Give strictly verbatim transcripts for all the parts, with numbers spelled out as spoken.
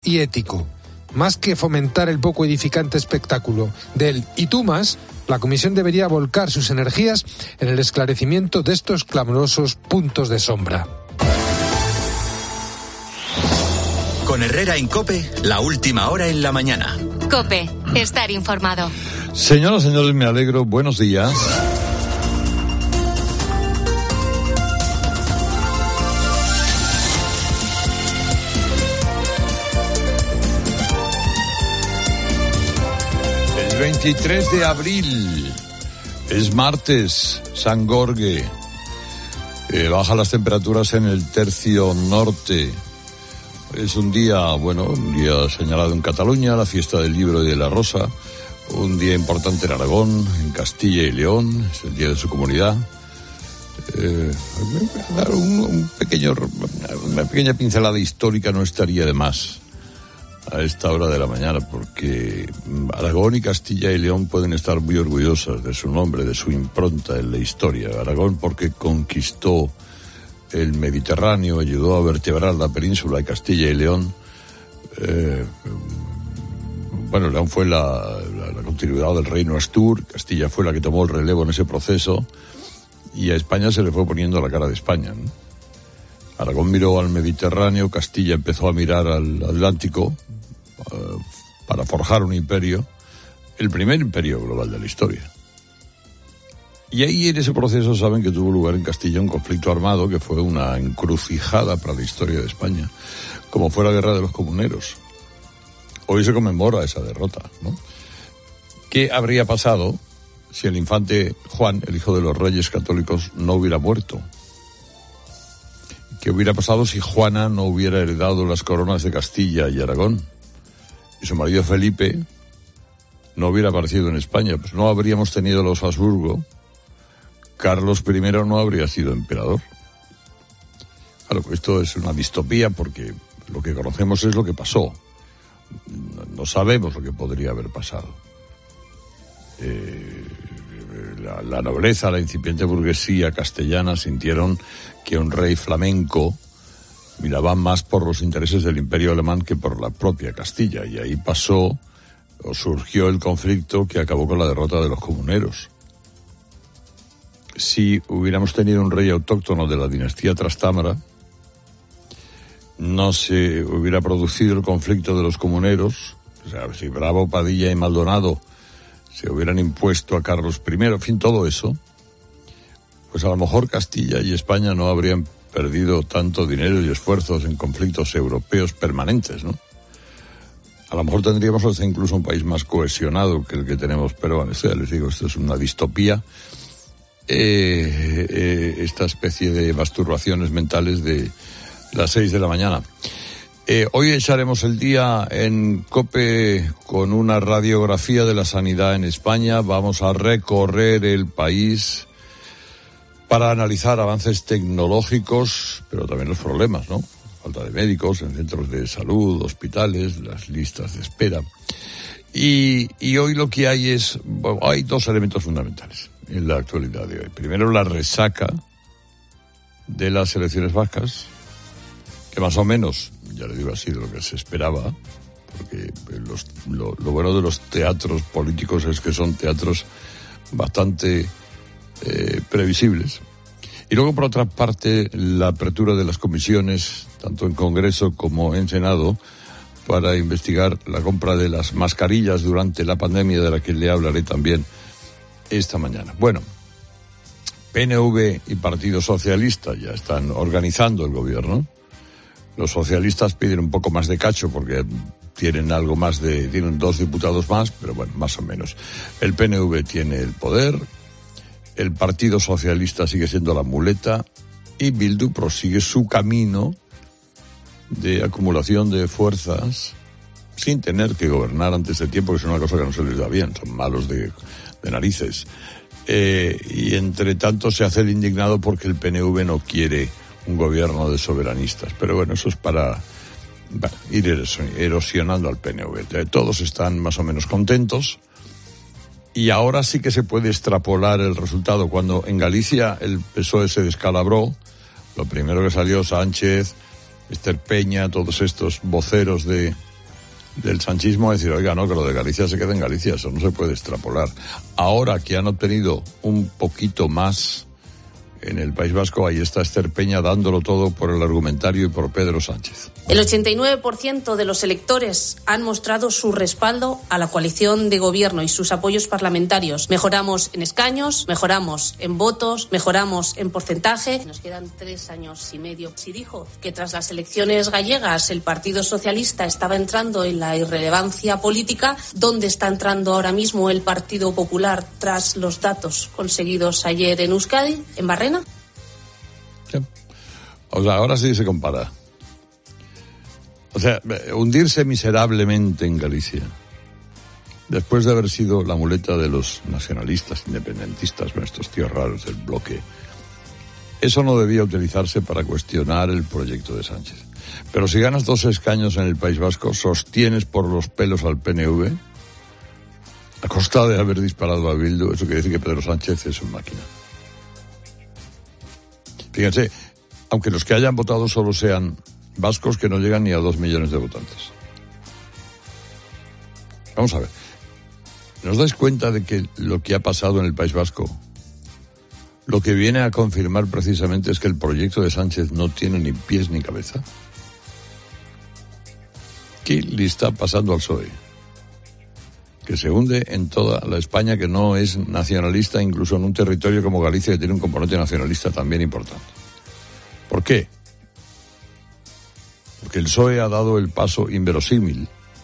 y ético. Más que fomentar el poco edificante espectáculo del "y tú más", la Comisión debería volcar sus energías en el esclarecimiento de estos clamorosos puntos de sombra. Con Herrera en COPE, la última hora en la mañana. COPE, estar informado. Señoras, señores, me alegro. Buenos días. El veintitrés de abril es martes, San Gorge. Eh, bajan las temperaturas en el tercio norte. Es un día, bueno, un día señalado en Cataluña, la fiesta del libro y de la rosa. Un día importante en Aragón, en Castilla y León, es el día de su comunidad. Eh, dar un, un pequeño, una pequeña pincelada histórica no estaría de más a esta hora de la mañana, porque Aragón y Castilla y León pueden estar muy orgullosas de su nombre, de su impronta en la historia. Aragón porque conquistó el Mediterráneo, ayudó a vertebrar la península de Castilla y León. Eh, bueno, León fue la, la, la continuidad del reino Astur, Castilla fue la que tomó el relevo en ese proceso, y a España se le fue poniendo la cara de España, ¿no? Aragón miró al Mediterráneo, Castilla empezó a mirar al Atlántico uh, para forjar un imperio, el primer imperio global de la historia. Y ahí en ese proceso saben que tuvo lugar en Castilla un conflicto armado que fue una encrucijada para la historia de España, como fue la Guerra de los Comuneros. Hoy se conmemora esa derrota, ¿no? ¿Qué habría pasado si el infante Juan, el hijo de los reyes católicos, no hubiera muerto? ¿Qué hubiera pasado si Juana no hubiera heredado las coronas de Castilla y Aragón? Y su marido Felipe no hubiera aparecido en España, pues no habríamos tenido los Habsburgo. Carlos primero no habría sido emperador. Claro, esto es una distopía porque lo que conocemos es lo que pasó. No sabemos lo que podría haber pasado. Eh, la, la nobleza, la incipiente burguesía castellana sintieron que un rey flamenco miraba más por los intereses del Imperio alemán que por la propia Castilla. Y ahí pasó, o surgió el conflicto que acabó con la derrota de los comuneros. Si hubiéramos tenido un rey autóctono de la dinastía Trastámara, no se hubiera producido el conflicto de los comuneros. O sea, si Bravo, Padilla y Maldonado se hubieran impuesto a Carlos primero, en fin, todo eso, pues a lo mejor Castilla y España no habrían perdido tanto dinero y esfuerzos en conflictos europeos permanentes, ¿no? A lo mejor tendríamos hasta incluso un país más cohesionado que el que tenemos, pero bueno, esto ya les digo, esto es una distopía. Eh, eh, esta especie de masturbaciones mentales de las seis de la mañana. Eh, hoy echaremos el día en COPE con una radiografía de la sanidad en España. Vamos a recorrer el país para analizar avances tecnológicos, pero también los problemas, ¿no? Falta de médicos en centros de salud, hospitales, las listas de espera. Y, y hoy lo que hay es, bueno, hay dos elementos fundamentales en la actualidad de hoy. Primero, la resaca de las elecciones vascas, que más o menos, ya le digo así, de lo que se esperaba, porque los, lo, lo bueno de los teatros políticos es que son teatros bastante eh, previsibles. Y luego, por otra parte, la apertura de las comisiones, tanto en Congreso como en Senado, para investigar la compra de las mascarillas durante la pandemia, de la que le hablaré también esta mañana. Bueno, P N V y Partido Socialista ya están organizando el gobierno. Los socialistas piden un poco más de cacho porque tienen algo más de, tienen dos diputados más, pero bueno, más o menos. El P N V tiene el poder, el Partido Socialista sigue siendo la muleta y Bildu prosigue su camino de acumulación de fuerzas sin tener que gobernar antes de tiempo, que es una cosa que no se les da bien, son malos de, de narices. Eh, y entre tanto se hace el indignado porque el P N V no quiere un gobierno de soberanistas. Pero bueno, eso es para, para ir erosionando al P N V. Todos están más o menos contentos. Y ahora sí que se puede extrapolar el resultado. Cuando en Galicia el P S O E se descalabró, lo primero que salió Sánchez, Ester Peña, todos estos voceros de del sanchismo es decir, oiga, no, que lo de Galicia se quede en Galicia, eso no se puede extrapolar. Ahora que han obtenido un poquito más en el País Vasco, ahí está Esther Peña dándolo todo por el argumentario y por Pedro Sánchez. El ochenta y nueve por ciento de los electores han mostrado su respaldo a la coalición de gobierno y sus apoyos parlamentarios. Mejoramos en escaños, mejoramos en votos, mejoramos en porcentaje. Nos quedan tres años y medio. Si dijo que tras las elecciones gallegas el Partido Socialista estaba entrando en la irrelevancia política, ¿dónde está entrando ahora mismo el Partido Popular tras los datos conseguidos ayer en Euskadi, en Barrena? Sí. O sea, ahora sí se compara. O sea, hundirse miserablemente en Galicia, después de haber sido la muleta de los nacionalistas, independentistas, estos tíos raros del bloque, eso no debía utilizarse para cuestionar el proyecto de Sánchez. Pero si ganas dos escaños en el País Vasco, sostienes por los pelos al P N V, a costa de haber disparado a Bildu, eso quiere decir que Pedro Sánchez es una máquina. Fíjense, aunque los que hayan votado solo sean vascos, que no llegan ni a dos millones de votantes. Vamos a ver. ¿Nos dais cuenta de que lo que ha pasado en el País Vasco, lo que viene a confirmar precisamente es que el proyecto de Sánchez no tiene ni pies ni cabeza? ¿Qué le está pasando al P S O E? Que se hunde en toda la España que no es nacionalista, incluso en un territorio como Galicia, que tiene un componente nacionalista también importante. ¿Por qué? Porque el P S O E ha dado el paso inverosímil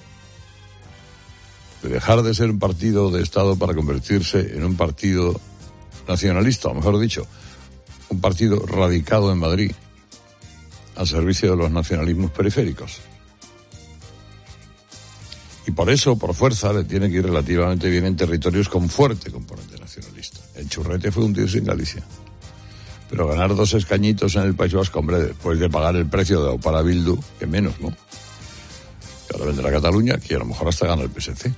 de dejar de ser un partido de Estado para convertirse en un partido nacionalista, o mejor dicho, un partido radicado en Madrid, al servicio de los nacionalismos periféricos. Y por eso, por fuerza, le tiene que ir relativamente bien en territorios con fuerte componente nacionalista. El churrete fue hundirse en Galicia. Pero ganar dos escañitos en el País Vasco, hombre, después de pagar el precio de para Bildu, que menos, ¿no? Que ahora vendrá Cataluña, que a lo mejor hasta gana el P S C.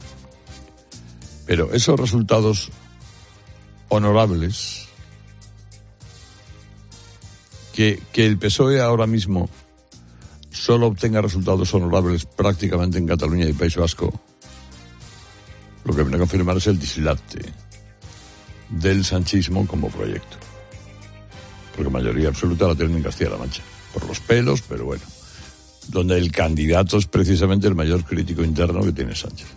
Pero esos resultados honorables, que, que el P S O E ahora mismo solo obtenga resultados honorables prácticamente en Cataluña y País Vasco, lo que viene a confirmar es el dislate del sanchismo como proyecto. Porque mayoría absoluta la tienen en Castilla-La Mancha, por los pelos, pero bueno, donde el candidato es precisamente el mayor crítico interno que tiene Sánchez.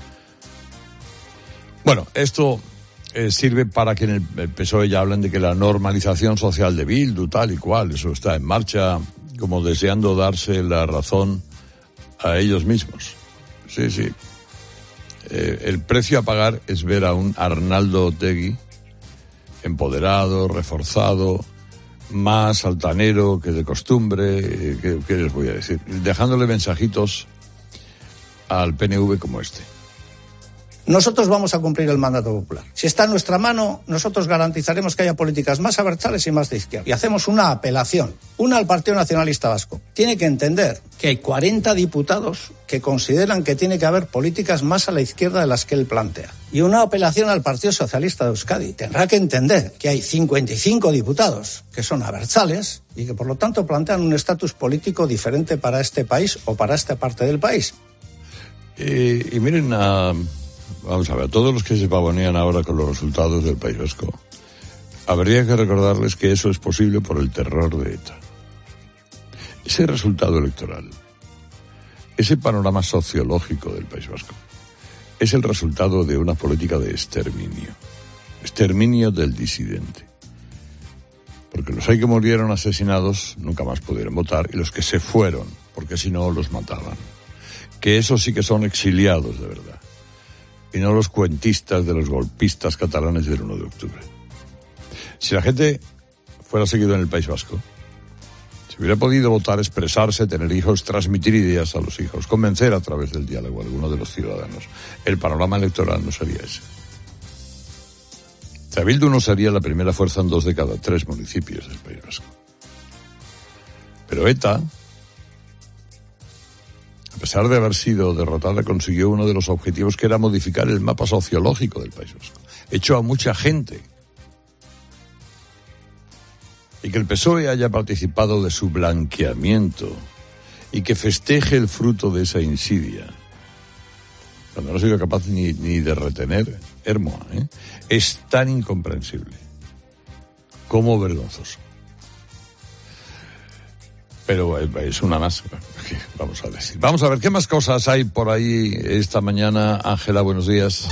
Bueno, esto eh, sirve para que en el, el P S O E ya hablen de que la normalización social de Bildu, tal y cual, eso está en marcha, como deseando darse la razón a ellos mismos. Sí, sí. Eh, el precio a pagar es ver a un Arnaldo Otegi empoderado, reforzado, más altanero que de costumbre, eh, ¿qué, qué les voy a decir? Dejándole mensajitos al P N V como este. Nosotros vamos a cumplir el mandato popular. Si está en nuestra mano, nosotros garantizaremos que haya políticas más abertzales y más de izquierda. Y hacemos una apelación, una al Partido Nacionalista Vasco. Tiene que entender que hay cuarenta diputados que consideran que tiene que haber políticas más a la izquierda de las que él plantea. Y una apelación al Partido Socialista de Euskadi. Tendrá que entender que hay cincuenta y cinco diputados que son abertzales y que por lo tanto plantean un estatus político diferente para este país o para esta parte del país. Eh, y miren a... Uh... Vamos a ver, todos los que se pavonean ahora con los resultados del País Vasco, habría que recordarles que eso es posible por el terror de ETA. Ese resultado electoral, ese panorama sociológico del País Vasco, es el resultado de una política de exterminio. Exterminio del disidente. Porque los hay que murieron asesinados nunca más pudieron votar, y los que se fueron, porque si no los mataban. Que esos sí que son exiliados de verdad. Y no los cuentistas de los golpistas catalanes del uno de octubre. Si la gente fuera seguido en el País Vasco, si hubiera podido votar, expresarse, tener hijos, transmitir ideas a los hijos, convencer a través del diálogo a alguno de los ciudadanos, el panorama electoral no sería ese. O sea, Bildu no sería la primera fuerza en dos de cada tres municipios del País Vasco. Pero ETA, a pesar de haber sido derrotada, consiguió uno de los objetivos, que era modificar el mapa sociológico del País Vasco. Echó a mucha gente. Y que el P S O E haya participado de su blanqueamiento y que festeje el fruto de esa insidia, cuando no ha sido capaz ni, ni de retener Hermoa, ¿eh? Es tan incomprensible como vergonzoso. Pero es una más, vamos a decir. Vamos a ver, ¿qué más cosas hay por ahí esta mañana? Ángela, buenos días.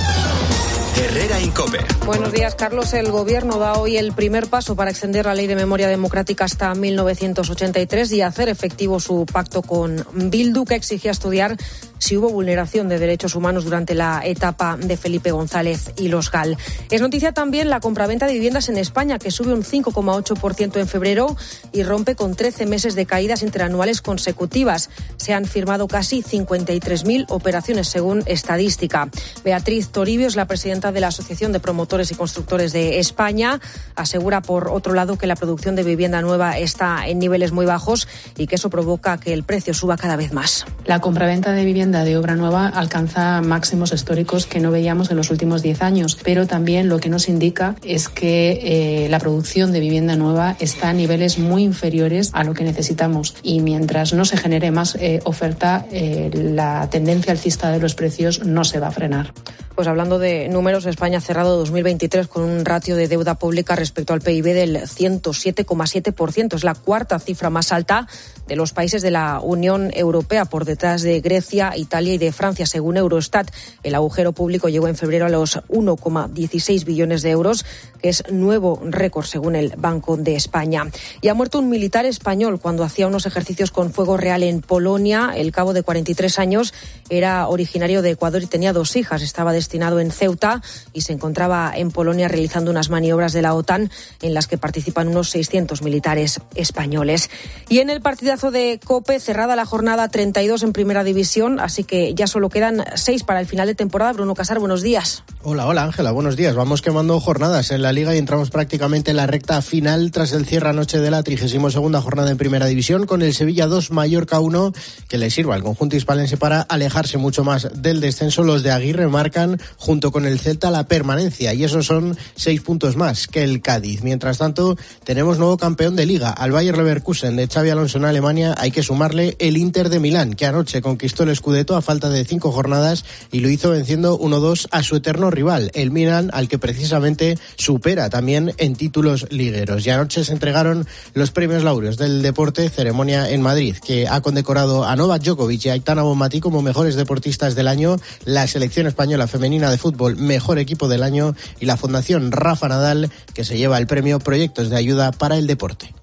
Herrera Incope. Buenos días, Carlos. El Gobierno da hoy el primer paso para extender la Ley de Memoria Democrática hasta mil novecientos ochenta y tres y hacer efectivo su pacto con Bildu, que exigía estudiar si hubo vulneración de derechos humanos durante la etapa de Felipe González y los Gal. Es noticia también la compraventa de viviendas en España, que sube un cinco coma ocho por ciento en febrero y rompe con trece meses de caídas interanuales consecutivas. Se han firmado casi cincuenta y tres mil operaciones, según estadística. Beatriz Toribio es la presidenta de la Asociación de Promotores y Constructores de España. Asegura, por otro lado, que la producción de vivienda nueva está en niveles muy bajos y que eso provoca que el precio suba cada vez más. La compraventa de vivienda de obra nueva alcanza máximos históricos que no veíamos en los últimos diez años, pero también lo que nos indica es que eh, la producción de vivienda nueva está a niveles muy inferiores a lo que necesitamos, y mientras no se genere más eh, oferta, eh, la tendencia alcista de los precios no se va a frenar. Pues hablando de números, España ha cerrado dos mil veintitrés con un ratio de deuda pública respecto al P I B del ciento siete coma siete por ciento. Es la cuarta cifra más alta de los países de la Unión Europea, por detrás de Grecia, Italia y de Francia, según Eurostat. El agujero público llegó en febrero a los uno coma dieciséis billones de euros, que es nuevo récord según el Banco de España. Y ha muerto un militar español cuando hacía unos ejercicios con fuego real en Polonia. El cabo, de cuarenta y tres años, era originario de Ecuador y tenía dos hijas. Estaba destinado en Ceuta y se encontraba en Polonia realizando unas maniobras de la OTAN en las que participan unos seiscientos militares españoles. Y en el partidazo de COPE, cerrada la jornada treinta y dos en Primera División, así que ya solo quedan seis para el final de temporada. Bruno Casar, buenos días. Hola, hola Ángela, buenos días. Vamos quemando jornadas en la Liga y entramos prácticamente en la recta final tras el cierre anoche de la trigésima segunda jornada en Primera División, con el Sevilla dos, Mallorca uno, que le sirva al conjunto hispalense para alejarse mucho más del descenso. Los de Aguirre marcan junto con el Celta la permanencia, y esos son seis puntos más que el Cádiz. Mientras tanto, tenemos nuevo campeón de Liga, al Bayer Leverkusen de Xabi Alonso en Alemania. Hay que sumarle el Inter de Milán, que anoche conquistó el Scudetto a falta de cinco jornadas y lo hizo venciendo uno dos a su eterno rival, el Milan, al que precisamente supera también en títulos ligueros. Y anoche se entregaron los premios Laureos del deporte, ceremonia en Madrid, que ha condecorado a Novak Djokovic y a Aitana Bonmatí como mejores deportistas del año, la selección española femenina de fútbol mejor equipo del año y la Fundación Rafa Nadal, que se lleva el premio Proyectos de Ayuda para el Deporte.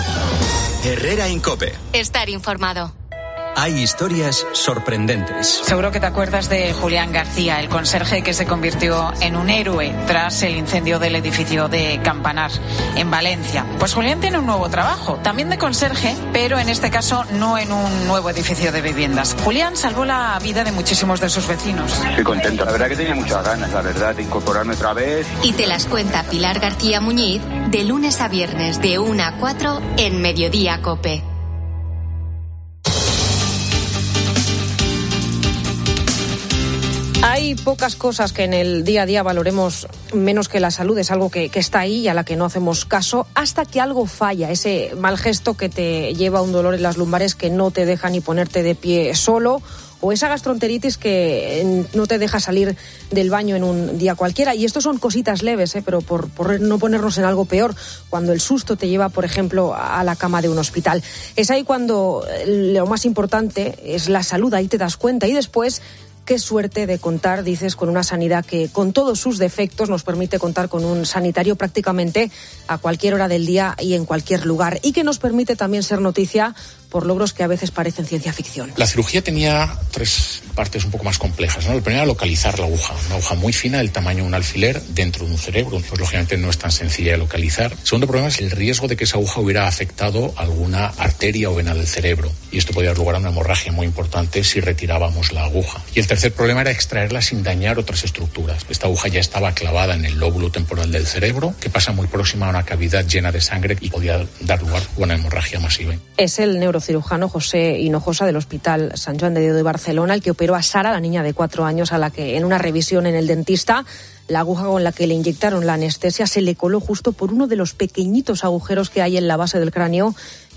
Herrera Incope. Estar informado. Hay historias sorprendentes. Seguro que te acuerdas de Julián García, el conserje que se convirtió en un héroe tras el incendio del edificio de Campanar, en Valencia. Pues Julián tiene un nuevo trabajo, también de conserje, pero en este caso no en un nuevo edificio de viviendas. Julián salvó la vida de muchísimos de sus vecinos. Estoy contento, la verdad que tenía muchas ganas, la verdad, de incorporarme otra vez. Y te las cuenta Pilar García Muñiz, de lunes a viernes de una a cuatro en Mediodía Cope. Hay pocas cosas que en el día a día valoremos menos que la salud. Es algo que, que está ahí y a la que no hacemos caso hasta que algo falla. Ese mal gesto que te lleva a un dolor en las lumbares que no te deja ni ponerte de pie solo, o esa gastroenteritis que no te deja salir del baño en un día cualquiera. Y esto son cositas leves, ¿eh? Pero por, por no ponernos en algo peor, cuando el susto te lleva, por ejemplo, a la cama de un hospital. Es ahí cuando lo más importante es la salud, ahí te das cuenta. Y después, qué suerte de contar, dices, con una sanidad que, con todos sus defectos, nos permite contar con un sanitario prácticamente a cualquier hora del día y en cualquier lugar, y que nos permite también ser noticia por logros que a veces parecen ciencia ficción. La cirugía tenía tres partes un poco más complejas, ¿no? La primera, localizar la aguja, una aguja muy fina del tamaño de un alfiler dentro de un cerebro, pues lógicamente no es tan sencilla de localizar. El segundo problema es el riesgo de que esa aguja hubiera afectado alguna arteria o vena del cerebro, y esto podía dar lugar a una hemorragia muy importante si retirábamos la aguja. Y el tercer problema era extraerla sin dañar otras estructuras. Esta aguja ya estaba clavada en el lóbulo temporal del cerebro, que pasa muy próxima a una cavidad llena de sangre y podía dar lugar a una hemorragia masiva. Es el neurocirujano José Hinojosa del Hospital San Joan de Déu de Barcelona el que operó a Sara, la niña de cuatro años, a la que en una revisión en el dentista la aguja con la que le inyectaron la anestesia se le coló justo por uno de los pequeñitos agujeros que hay en la base del cráneo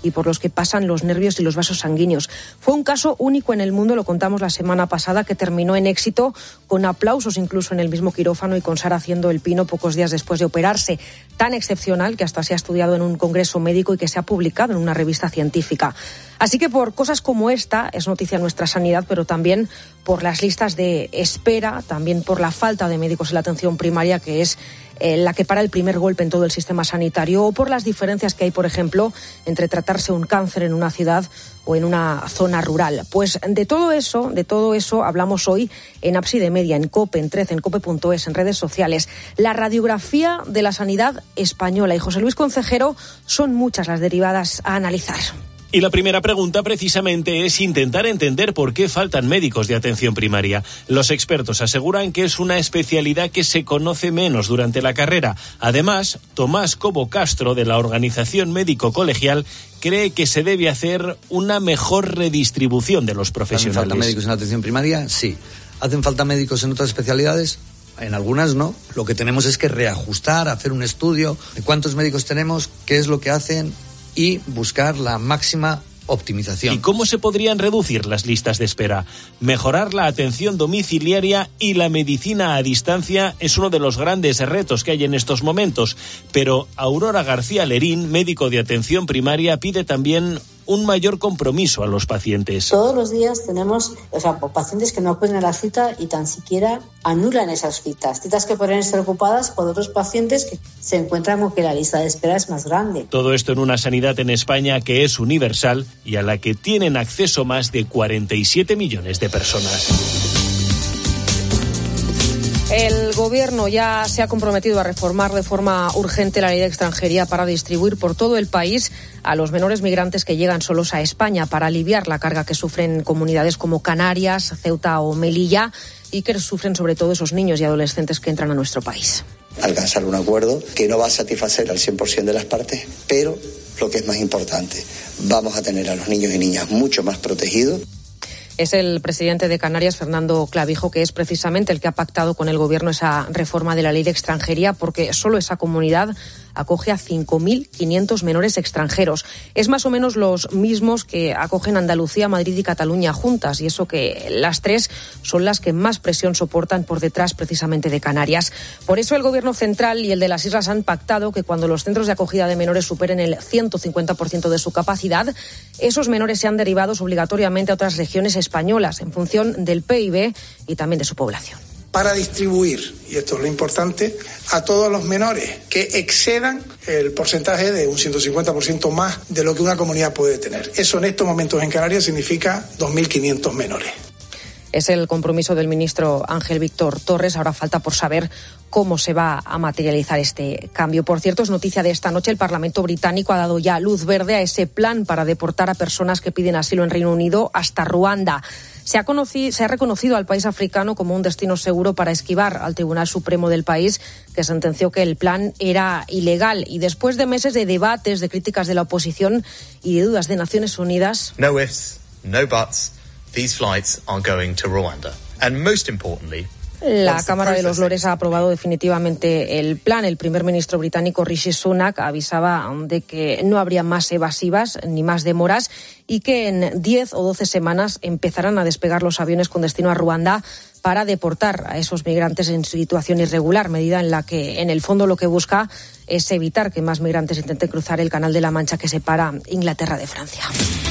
y por los que pasan los nervios y los vasos sanguíneos. Fue un caso único en el mundo, lo contamos la semana pasada, que terminó en éxito, con aplausos incluso en el mismo quirófano y con Sara haciendo el pino pocos días después de operarse. Tan excepcional que hasta se ha estudiado en un congreso médico y que se ha publicado en una revista científica. Así que por cosas como esta es noticia nuestra sanidad, pero también por las listas de espera, también por la falta de médicos en la atención primaria, que es eh, la que para el primer golpe en todo el sistema sanitario, o por las diferencias que hay, por ejemplo, entre tratarse un cáncer en una ciudad o en una zona rural. Pues de todo eso, de todo eso hablamos hoy en Ábside Media, en COPE, en trece, en cope punto es, en redes sociales. La radiografía de la sanidad española. Y José Luis Concejero, son muchas las derivadas a analizar. Y la primera pregunta precisamente es intentar entender por qué faltan médicos de atención primaria. Los expertos aseguran que es una especialidad que se conoce menos durante la carrera. Además, Tomás Cobo Castro, de la Organización Médico Colegial, cree que se debe hacer una mejor redistribución de los profesionales. ¿Hacen falta médicos en la atención primaria? Sí. ¿Hacen falta médicos en otras especialidades? En algunas no. Lo que tenemos es que reajustar, hacer un estudio de cuántos médicos tenemos, qué es lo que hacen y buscar la máxima optimización. ¿Y cómo se podrían reducir las listas de espera? Mejorar la atención domiciliaria y la medicina a distancia es uno de los grandes retos que hay en estos momentos. Pero Aurora García Lerín, médico de atención primaria, pide también un mayor compromiso a los pacientes. Todos los días tenemos, o sea, pacientes que no acuden a la cita y tan siquiera anulan esas citas. Citas que podrían estar ocupadas por otros pacientes que se encuentran con que la lista de espera es más grande. Todo esto en una sanidad en España que es universal y a la que tienen acceso más de cuarenta y siete millones de personas. El Gobierno ya se ha comprometido a reformar de forma urgente la ley de extranjería para distribuir por todo el país a los menores migrantes que llegan solos a España, para aliviar la carga que sufren comunidades como Canarias, Ceuta o Melilla, y que sufren sobre todo esos niños y adolescentes que entran a nuestro país. Alcanzar un acuerdo que no va a satisfacer al cien por ciento de las partes, pero lo que es más importante, vamos a tener a los niños y niñas mucho más protegidos. Es el presidente de Canarias, Fernando Clavijo, que es precisamente el que ha pactado con el Gobierno esa reforma de la ley de extranjería, porque solo esa comunidad acoge a cinco mil quinientos menores extranjeros. Es más o menos los mismos que acogen Andalucía, Madrid y Cataluña juntas, y eso que las tres son las que más presión soportan por detrás precisamente de Canarias. Por eso el Gobierno central y el de las islas han pactado que cuando los centros de acogida de menores superen el ciento cincuenta por ciento de su capacidad, esos menores sean derivados obligatoriamente a otras regiones españolas en función del P I B y también de su población. Para distribuir, y esto es lo importante, a todos los menores que excedan el porcentaje de un ciento cincuenta por ciento más de lo que una comunidad puede tener. Eso en estos momentos en Canarias significa dos mil quinientos menores. Es el compromiso del ministro Ángel Víctor Torres. Ahora falta por saber cómo se va a materializar este cambio. Por cierto, es noticia de esta noche, el Parlamento británico ha dado ya luz verde a ese plan para deportar a personas que piden asilo en Reino Unido hasta Ruanda. Se ha, conocido, se ha reconocido al país africano como un destino seguro para esquivar al Tribunal Supremo del país, que sentenció que el plan era ilegal. Y después de meses de debates, de críticas de la oposición y de dudas de Naciones Unidas... No ifs, no buts. These flights are going to Rwanda. And most importantly, la Cámara de los Lores ha aprobado definitivamente el plan. El primer ministro británico Rishi Sunak avisaba de que no habría más evasivas ni más demoras y que en diez o doce semanas empezarán a despegar los aviones con destino a Ruanda para deportar a esos migrantes en situación irregular, medida en la que en el fondo lo que busca es evitar que más migrantes intenten cruzar el Canal de la Mancha que separa Inglaterra de Francia.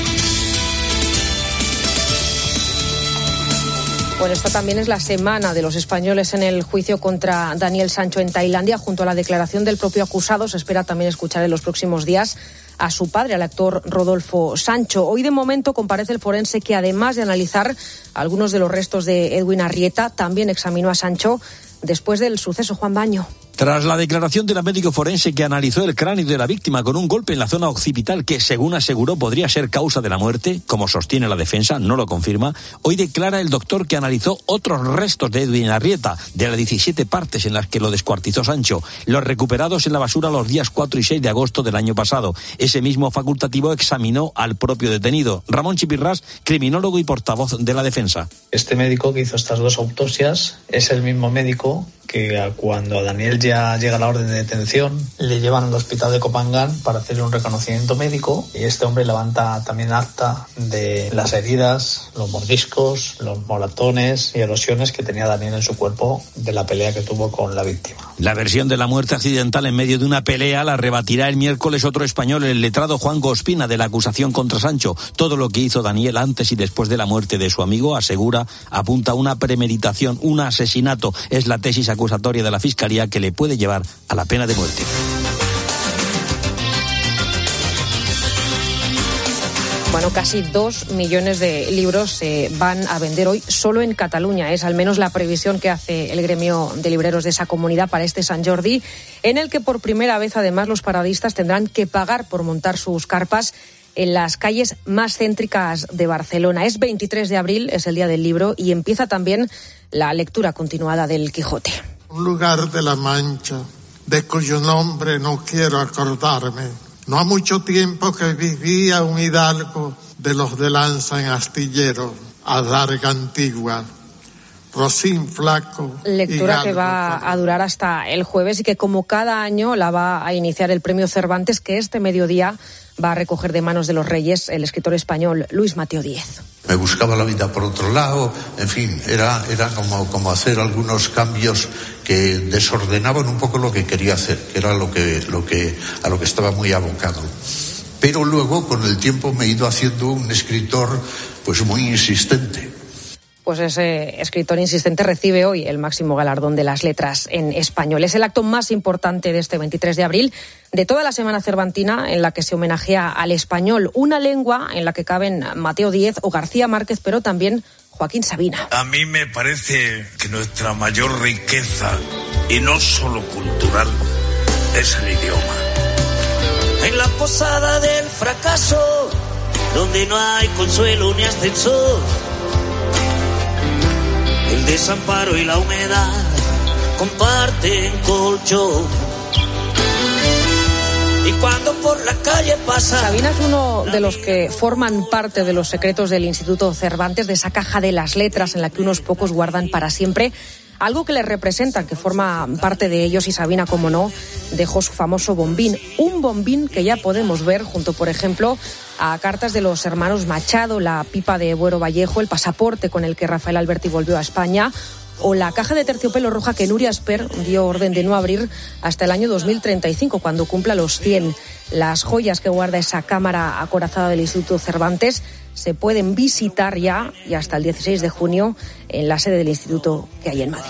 Bueno, esta también es la semana de los españoles en el juicio contra Daniel Sancho en Tailandia. Junto a la declaración del propio acusado, se espera también escuchar en los próximos días a su padre, al actor Rodolfo Sancho. Hoy, de momento, comparece el forense que, además de analizar algunos de los restos de Edwin Arrieta, también examinó a Sancho después del suceso. Juan Baño. Tras la declaración de la médico forense que analizó el cráneo de la víctima con un golpe en la zona occipital que, según aseguró, podría ser causa de la muerte, como sostiene la defensa, no lo confirma, hoy declara el doctor que analizó otros restos de Edwin Arrieta, de las diecisiete partes en las que lo descuartizó Sancho, los recuperados en la basura los días cuatro y seis de agosto del año pasado. Ese mismo facultativo examinó al propio detenido. Ramón Chipirrás, criminólogo y portavoz de la defensa. Este médico que hizo estas dos autopsias es el mismo médico que cuando a Daniel ya llega la orden de detención, le llevan al hospital de Copangán para hacerle un reconocimiento médico y este hombre levanta también acta de las heridas, los mordiscos, los moratones y erosiones que tenía Daniel en su cuerpo de la pelea que tuvo con la víctima. La versión de la muerte accidental en medio de una pelea la rebatirá el miércoles otro español, el letrado Juan Gospina, de la acusación contra Sancho. Todo lo que hizo Daniel antes y después de la muerte de su amigo, asegura, apunta a una premeditación, un asesinato. Es la tesis acusatoria de la Fiscalía que le puede llevar a la pena de muerte. Bueno, casi dos millones de libros se van a vender hoy solo en Cataluña. Es al menos la previsión que hace el gremio de libreros de esa comunidad para este Sant Jordi, en el que por primera vez además los paradistas tendrán que pagar por montar sus carpas en las calles más céntricas de Barcelona. Es veintitrés de abril, es el día del libro, y empieza también la lectura continuada del Quijote. Un lugar de la Mancha, de cuyo nombre no quiero acordarme. No ha mucho tiempo que vivía un hidalgo de los de lanza en astillero, adarga antigua, rocín flaco. Lectura que va a durar hasta el jueves y que, como cada año, la va a iniciar el Premio Cervantes, que este mediodía va a recoger de manos de los Reyes el escritor español Luis Mateo Díez. Me buscaba la vida por otro lado, en fin, era, era como, como hacer algunos cambios que desordenaban un poco lo que quería hacer, que era lo que, lo que, a lo que estaba muy abocado. Pero luego, con el tiempo, me he ido haciendo un escritor pues muy insistente. Pues ese escritor insistente recibe hoy el máximo galardón de las letras en español. Es el acto más importante de este veintitrés de abril, de toda la Semana Cervantina, en la que se homenajea al español, una lengua en la que caben Mateo Díez o García Márquez, pero también Joaquín Sabina. A mí me parece que nuestra mayor riqueza, y no solo cultural, es el idioma. En la posada del fracaso, donde no hay consuelo ni ascensor, el desamparo y la humedad comparten colchón. Y cuando por la calle pasa... Sabina es uno de los que forman parte de los secretos del Instituto Cervantes, de esa caja de las letras en la que unos pocos guardan para siempre algo que les representa, que forma parte de ellos, y Sabina, como no, dejó su famoso bombín. Un bombín que ya podemos ver junto, por ejemplo, a cartas de los hermanos Machado, la pipa de Buero Vallejo, el pasaporte con el que Rafael Alberti volvió a España, o la caja de terciopelo roja que Nuria Esper dio orden de no abrir hasta el año dos mil treinta y cinco, cuando cumpla los cien. Las joyas que guarda esa cámara acorazada del Instituto Cervantes se pueden visitar ya y hasta el dieciséis de junio en la sede del instituto que hay en Madrid.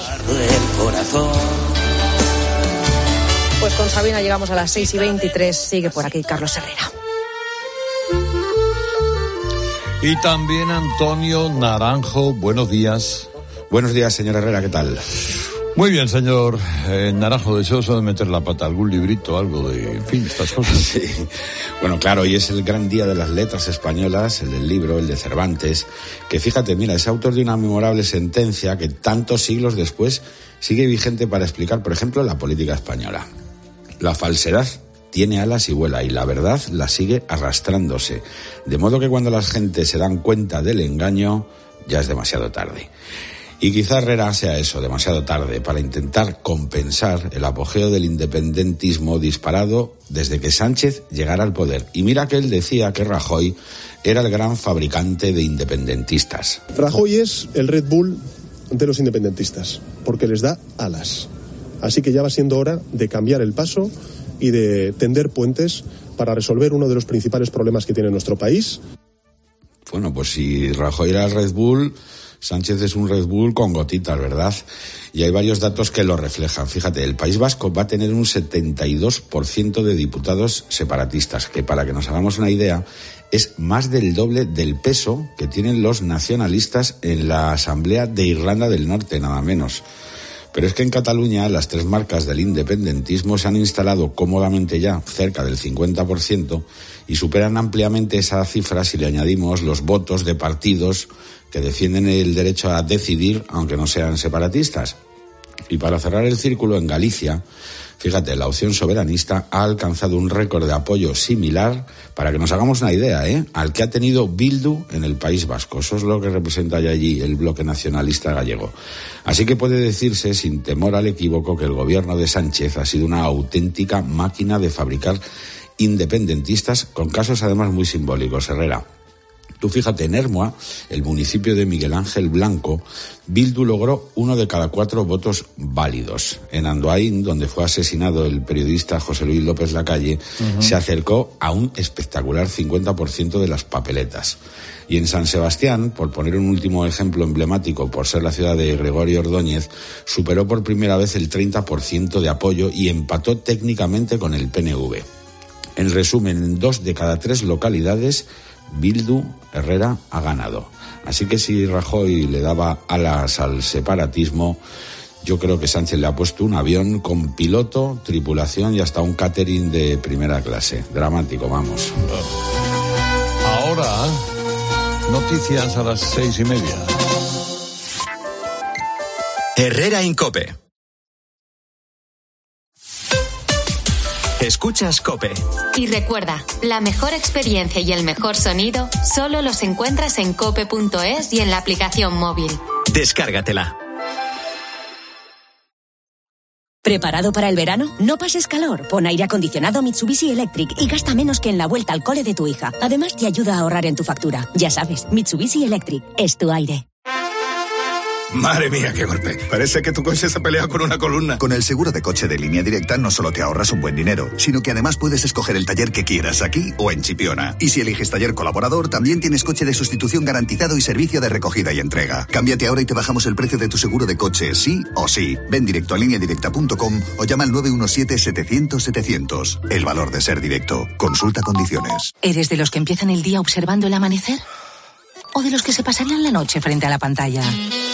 Pues con Sabina llegamos a las seis y veintitrés. Sigue por aquí Carlos Herrera. Y también Antonio Naranjo, buenos días. Buenos días, señor Herrera, ¿qué tal? Muy bien, señor eh, Naranjo, deseoso de meter la pata, algún librito, algo de, en fin, estas cosas. Sí. Bueno, claro, hoy es el gran día de las letras españolas, el del libro, el de Cervantes, que fíjate, mira, es autor de una memorable sentencia que tantos siglos después sigue vigente para explicar, por ejemplo, la política española. La falsedad tiene alas y vuela, y la verdad la sigue arrastrándose. De modo que cuando las gentes se dan cuenta del engaño, ya es demasiado tarde. Y quizá Herrera sea eso, demasiado tarde, para intentar compensar el apogeo del independentismo disparado desde que Sánchez llegara al poder. Y mira que él decía que Rajoy era el gran fabricante de independentistas. Rajoy es el Red Bull de los independentistas, porque les da alas. Así que ya va siendo hora de cambiar el paso y de tender puentes para resolver uno de los principales problemas que tiene nuestro país. Bueno, pues si Rajoy era el Red Bull, Sánchez es un Red Bull con gotitas, ¿verdad? Y hay varios datos que lo reflejan. Fíjate, el País Vasco va a tener un setenta y dos por ciento de diputados separatistas, que para que nos hagamos una idea, es más del doble del peso que tienen los nacionalistas en la Asamblea de Irlanda del Norte, nada menos. Pero es que en Cataluña las tres marcas del independentismo se han instalado cómodamente ya, cerca del cincuenta por ciento, y superan ampliamente esa cifra si le añadimos los votos de partidos que defienden el derecho a decidir, aunque no sean separatistas. Y para cerrar el círculo, en Galicia, fíjate, la opción soberanista ha alcanzado un récord de apoyo similar, para que nos hagamos una idea, ¿eh?, al que ha tenido Bildu en el País Vasco. Eso es lo que representa allí el bloque nacionalista gallego. Así que puede decirse, sin temor al equívoco, que el gobierno de Sánchez ha sido una auténtica máquina de fabricar independentistas, con casos además muy simbólicos. Herrera, tú fíjate, en Hermoa, el municipio de Miguel Ángel Blanco, Bildu logró uno de cada cuatro votos válidos. En Andoain, donde fue asesinado el periodista José Luis López Lacalle, uh-huh. se acercó a un espectacular cincuenta por ciento de las papeletas. Y en San Sebastián, por poner un último ejemplo emblemático, por ser la ciudad de Gregorio Ordóñez, superó por primera vez el treinta por ciento de apoyo y empató técnicamente con el P N V. En resumen, en dos de cada tres localidades, Bildu, Herrera, ha ganado. Así que si Rajoy le daba alas al separatismo, yo creo que Sánchez le ha puesto un avión con piloto, tripulación y hasta un catering de primera clase. Dramático, vamos. Ahora, noticias a las seis y media. Herrera Incope. Escuchas COPE. Y recuerda, la mejor experiencia y el mejor sonido solo los encuentras en cope punto es y en la aplicación móvil. Descárgatela. ¿Preparado para el verano? No pases calor. Pon aire acondicionado Mitsubishi Electric y gasta menos que en la vuelta al cole de tu hija. Además, te ayuda a ahorrar en tu factura. Ya sabes, Mitsubishi Electric es tu aire. Madre mía, qué golpe. Parece que tu coche se pelea con una columna. Con el seguro de coche de Línea Directa no solo te ahorras un buen dinero, sino que además puedes escoger el taller que quieras aquí o en Chipiona. Y si eliges taller colaborador, también tienes coche de sustitución garantizado y servicio de recogida y entrega. Cámbiate ahora y te bajamos el precio de tu seguro de coche, sí o sí. Ven directo a línea directa punto com o llama al nueve uno siete, setecientos, setecientos. El valor de ser directo. Consulta condiciones. ¿Eres de los que empiezan el día observando el amanecer? ¿O de los que se pasarían la noche frente a la pantalla?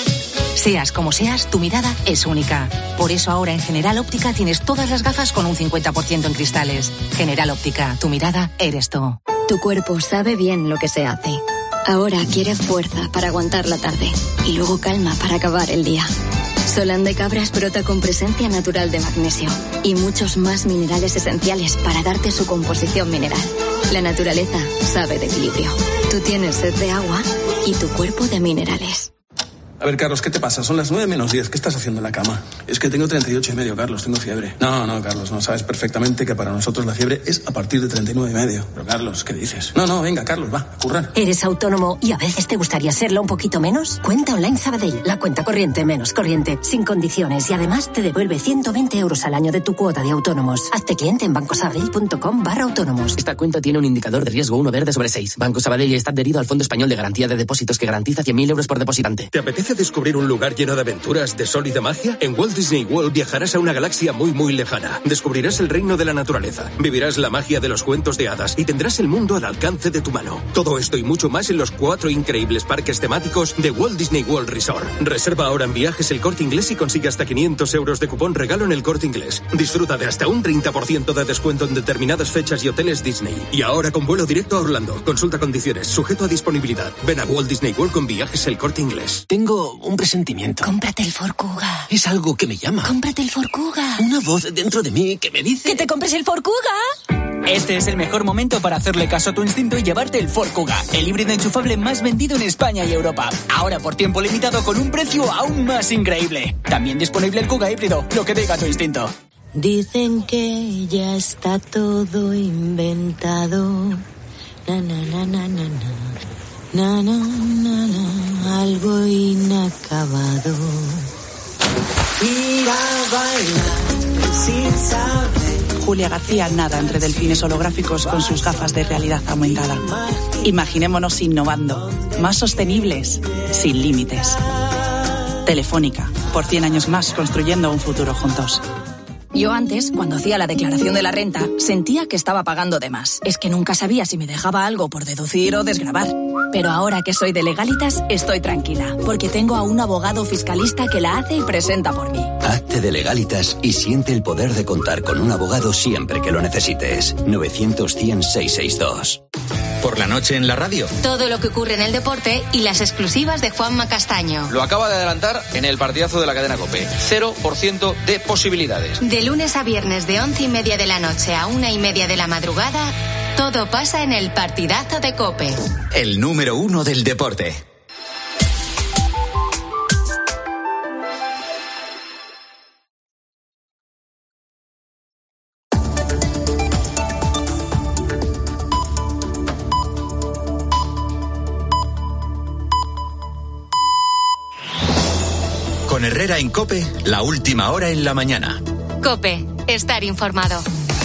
Seas como seas, tu mirada es única. Por eso ahora en General Óptica tienes todas las gafas con un cincuenta por ciento en cristales. General Óptica, tu mirada eres tú. Tu cuerpo sabe bien lo que se hace. Ahora quiere fuerza para aguantar la tarde y luego calma para acabar el día. Solán de Cabras brota con presencia natural de magnesio y muchos más minerales esenciales para darte su composición mineral. La naturaleza sabe de equilibrio. Tú tienes sed de agua y tu cuerpo de minerales. A ver, Carlos, ¿qué te pasa? Son las nueve menos diez. ¿Qué estás haciendo en la cama? Es que tengo treinta y ocho y medio, Carlos. Tengo fiebre. No, no, Carlos, no. Sabes perfectamente que para nosotros la fiebre es a partir de treinta y nueve y medio. Pero, Carlos, ¿qué dices? No, no, venga, Carlos, va, a currar. ¿Eres autónomo y a veces te gustaría serlo un poquito menos? Cuenta Online Sabadell. La cuenta corriente menos corriente, sin condiciones y además te devuelve ciento veinte euros al año de tu cuota de autónomos. Hazte cliente en bancosabadell.com barra autónomos. Esta cuenta tiene un indicador de riesgo uno verde sobre seis. Banco Sabadell está adherido al Fondo Español de Garantía de Depósitos que garantiza cien mil euros por depositante. ¿Te apetece descubrir un lugar lleno de aventuras, de sol y de magia? En Walt Disney World viajarás a una galaxia muy muy lejana. Descubrirás el reino de la naturaleza, vivirás la magia de los cuentos de hadas y tendrás el mundo al alcance de tu mano. Todo esto y mucho más en los cuatro increíbles parques temáticos de Walt Disney World Resort. Reserva ahora en Viajes El Corte Inglés y consigue hasta quinientos euros de cupón regalo en El Corte Inglés. Disfruta de hasta un treinta por ciento de descuento en determinadas fechas y hoteles Disney. Y ahora con vuelo directo a Orlando. Consulta condiciones, sujeto a disponibilidad. Ven a Walt Disney World con Viajes El Corte Inglés. Tengo un presentimiento. Cómprate el Ford Kuga. Es algo que me llama. Cómprate el Ford Kuga. Una voz dentro de mí que me dice... ¡Que te compres el Ford Kuga! Este es el mejor momento para hacerle caso a tu instinto y llevarte el Ford Kuga, el híbrido enchufable más vendido en España y Europa. Ahora por tiempo limitado con un precio aún más increíble. También disponible el Kuga híbrido, lo que diga tu instinto. Dicen que ya está todo inventado. Na, na, na, na, na, na. Na, na, na, na, algo inacabado. Ir a bailar sin saber. Julia García nada entre delfines holográficos con sus gafas de realidad aumentada. Imaginémonos innovando, más sostenibles, sin límites. Telefónica, por cien años más construyendo un futuro juntos. Yo antes, cuando hacía la declaración de la renta, sentía que estaba pagando de más. Es que nunca sabía si me dejaba algo por deducir o desgravar. Pero ahora que soy de Legalitas, estoy tranquila, porque tengo a un abogado fiscalista que la hace y presenta por mí. Hazte de Legalitas y siente el poder de contar con un abogado siempre que lo necesites. novecientos, cien, seiscientos sesenta y dos. por la noche en la radio. Todo lo que ocurre en el deporte y las exclusivas de Juanma Castaño. Lo acaba de adelantar en el partidazo de la cadena COPE. Cero por ciento de posibilidades. De lunes a viernes de once y media de la noche a una y media de la madrugada, todo pasa en el partidazo de COPE. El número uno del deporte. Con Herrera en COPE, la última hora en la mañana. COPE, estar informado.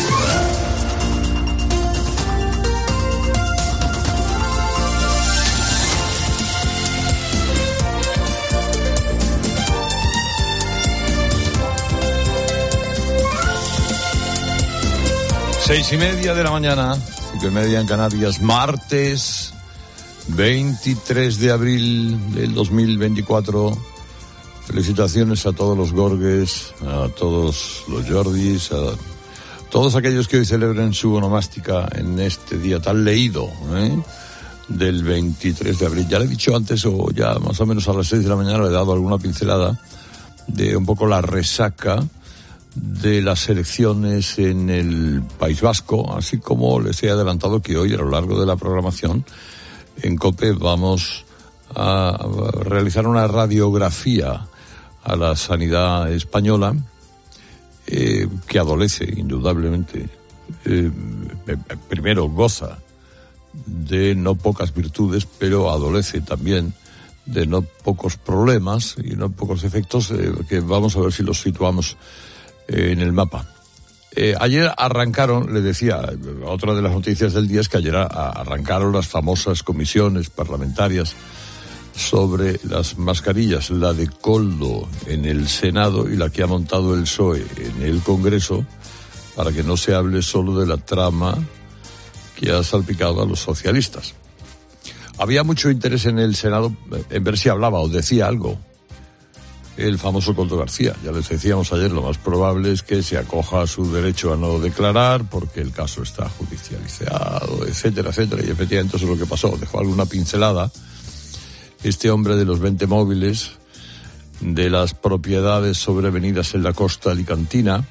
Seis y media de la mañana, cinco y media en Canarias, martes veintitrés de abril del dos mil veinticuatro. Felicitaciones a todos los Gorges, a todos los Jordis, a todos aquellos que hoy celebren su onomástica en este día tan leído, ¿eh? del veintitrés de abril. Ya le he dicho antes, o ya más o menos a las seis de la mañana, le he dado alguna pincelada de un poco la resaca de las elecciones en el País Vasco, así como les he adelantado que hoy, a lo largo de la programación, en COPE vamos a realizar una radiografía a la sanidad española, eh, que adolece indudablemente, eh, primero goza de no pocas virtudes, pero adolece también de no pocos problemas y no pocos efectos, eh, que vamos a ver si los situamos eh, en el mapa. Eh, ayer arrancaron, le decía, otra de las noticias del día es que ayer a, arrancaron las famosas comisiones parlamentarias sobre las mascarillas, la de Koldo en el Senado y la que ha montado el P S O E en el Congreso, para que no se hable solo de la trama que ha salpicado a los socialistas. Había mucho interés en el Senado en ver si hablaba o decía algo el famoso Koldo García. Ya les decíamos ayer, lo más probable es que se acoja a su derecho a no declarar porque el caso está judicializado, etcétera, etcétera, y efectivamente eso es lo que pasó. Dejó alguna pincelada este hombre de los veinte móviles, de las propiedades sobrevenidas en la costa alicantina,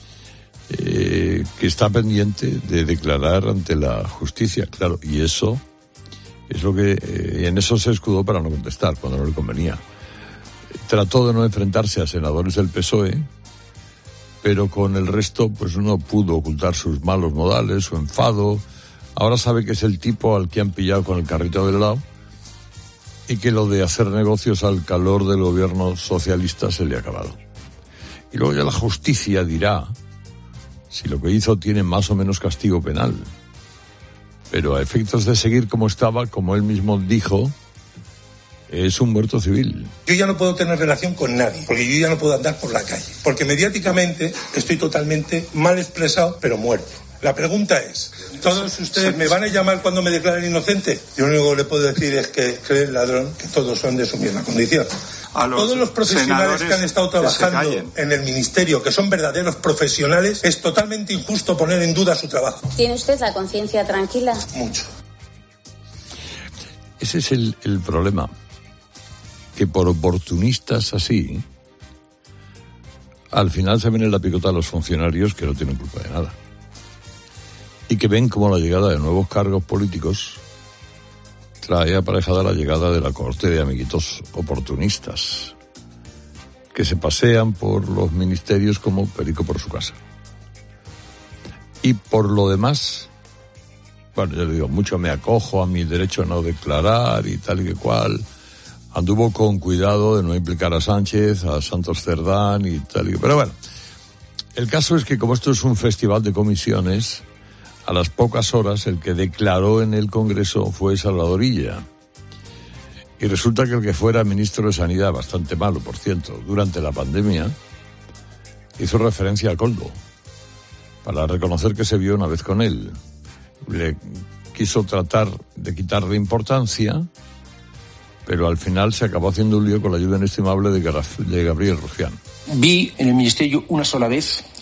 eh, que está pendiente de declarar ante la justicia, claro, y eso es lo que, eh, en eso se escudó para no contestar cuando no le convenía. Trató de no enfrentarse a senadores del P S O E, pero con el resto pues no pudo ocultar sus malos modales, su enfado. Ahora sabe que es el tipo al que han pillado con el carrito del helado y que lo de hacer negocios al calor del gobierno socialista se le ha acabado. Y luego ya la justicia dirá si lo que hizo tiene más o menos castigo penal. Pero a efectos de seguir como estaba, como él mismo dijo, es un muerto civil. Yo ya no puedo tener relación con nadie, porque yo ya no puedo andar por la calle, porque mediáticamente estoy totalmente mal expresado, pero muerto. La pregunta es, ¿todos ustedes me van a llamar cuando me declaren inocente? Yo lo único que le puedo decir es que cree el ladrón que todos son de su misma condición. A los todos los profesionales que han estado trabajando en el ministerio, que son verdaderos profesionales, es totalmente injusto poner en duda su trabajo. ¿Tiene usted la conciencia tranquila? Mucho. Ese es el, el problema, que por oportunistas así, al final se ven en la picota a los funcionarios que no tienen culpa de nada. Y que ven como la llegada de nuevos cargos políticos trae aparejada la llegada de la corte de amiguitos oportunistas, que se pasean por los ministerios como perico por su casa. Y por lo demás, bueno, yo le digo, mucho me acojo a mi derecho a no declarar y tal y que cual. Anduvo con cuidado de no implicar a Sánchez, a Santos Cerdán y tal y que... Pero bueno, el caso es que como esto es un festival de comisiones, a las pocas horas el que declaró en el Congreso fue Salvador Illa. Y resulta que el que fuera ministro de Sanidad, bastante malo por cierto, durante la pandemia, hizo referencia a Koldo, para reconocer que se vio una vez con él. Le quiso tratar de quitarle importancia, pero al final se acabó haciendo un lío con la ayuda inestimable de, Garaf- de Gabriel Rufián. Vi en el ministerio una sola vez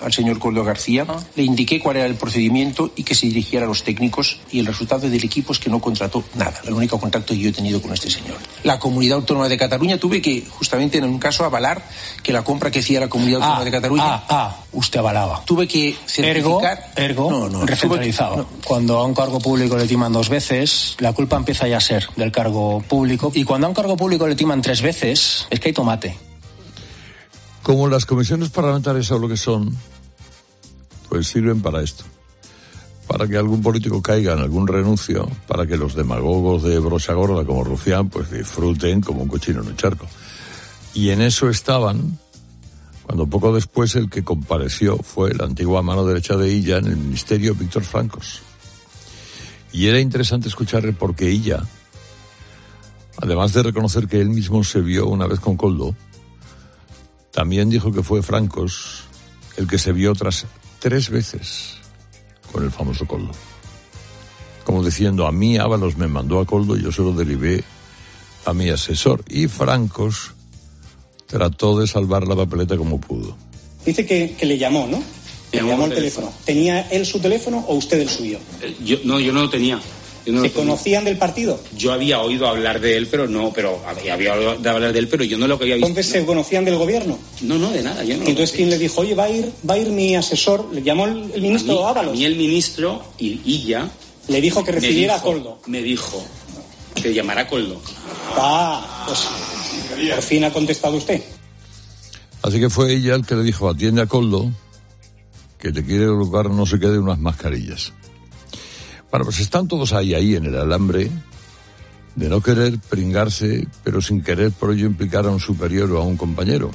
al señor Koldo García, le indiqué cuál era el procedimiento y que se dirigiera a los técnicos, y el resultado del equipo es que no contrató nada. El único contacto que yo he tenido con este señor. La Comunidad Autónoma de Cataluña, tuve que, justamente en un caso, avalar que la compra que hacía la Comunidad Autónoma ah, de Cataluña... Ah, ah, usted avalaba. Tuve que certificar... Ergo, ergo no, no, recentralizado. Que, no. Cuando a un cargo público le timan dos veces, la culpa empieza ya a ser del cargo público. Y cuando a un cargo público le timan tres veces, es que hay tomate. Como las comisiones parlamentarias son lo que son, pues sirven para esto. Para que algún político caiga en algún renuncio, para que los demagogos de brocha gorda como Rufián pues disfruten como un cochino en un charco. Y en eso estaban cuando poco después el que compareció fue la antigua mano derecha de Illa en el ministerio, Víctor Francos. Y era interesante escucharle porque Illa, además de reconocer que él mismo se vio una vez con Koldo, también dijo que fue Francos el que se vio otras tres veces con el famoso Koldo. Como diciendo, a mí Ábalos me mandó a Koldo y yo se lo derivé a mi asesor. Y Francos trató de salvar la papeleta como pudo. Dice que, que le llamó, ¿no? Le llamó, llamó al teléfono. teléfono. ¿Tenía él su teléfono o usted el suyo? Eh, yo, no, yo no lo tenía. Yo no ¿Se lo conocían del partido? Yo había oído hablar de él, pero no, pero había, había oído hablar de él, pero yo no lo que había visto. ¿Entonces no. se conocían del gobierno? No, no, de nada. Yo no. Entonces, ¿quién le dijo, oye, va a ir, va a ir mi asesor? ¿Le llamó el, el ministro a mí, Ábalos? A mí el ministro y, y ya... Le dijo que recibiera dijo, a Koldo. Me dijo que llamara a Koldo. Ah, pues por fin ha contestado usted. Así que fue ella el que le dijo, atiende a Koldo, que te quiere colocar no sé qué de unas mascarillas. Bueno, pues están todos ahí, ahí en el alambre de no querer pringarse, pero sin querer por ello implicar a un superior o a un compañero.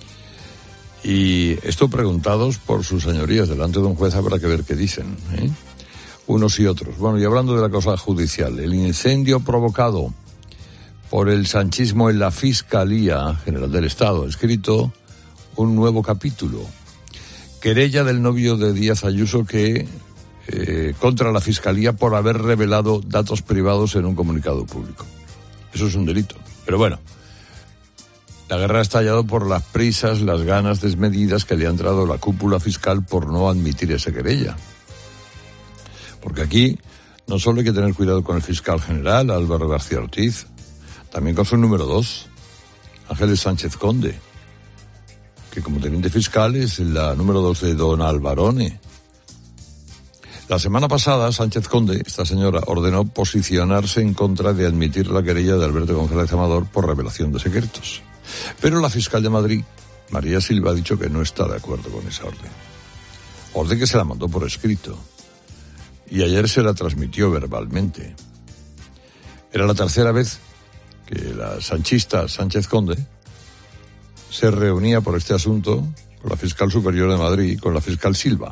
Y esto preguntados por sus señorías delante de un juez, habrá que ver qué dicen, ¿eh? Unos y otros. Bueno, y hablando de la cosa judicial, el incendio provocado por el sanchismo en la Fiscalía General del Estado ha escrito un nuevo capítulo. Querella del novio de Díaz Ayuso que eh, contra la Fiscalía por haber revelado datos privados en un comunicado público. Eso es un delito. Pero bueno, la guerra ha estallado por las prisas, las ganas desmedidas que le ha entrado la cúpula fiscal por no admitir esa querella. Porque aquí no solo hay que tener cuidado con el fiscal general, Álvaro García Ortiz, también con su número dos, Ángeles Sánchez Conde, que como teniente fiscal es la número dos de don Alvarone. La semana pasada, Sánchez Conde, esta señora, ordenó posicionarse en contra de admitir la querella de Alberto González Amador por revelación de secretos. Pero la fiscal de Madrid, María Silva, ha dicho que no está de acuerdo con esa orden. Orden que se la mandó por escrito. Y ayer se la transmitió verbalmente. Era la tercera vez que la sanchista Sánchez Conde se reunía por este asunto con la fiscal superior de Madrid y con la fiscal Silva.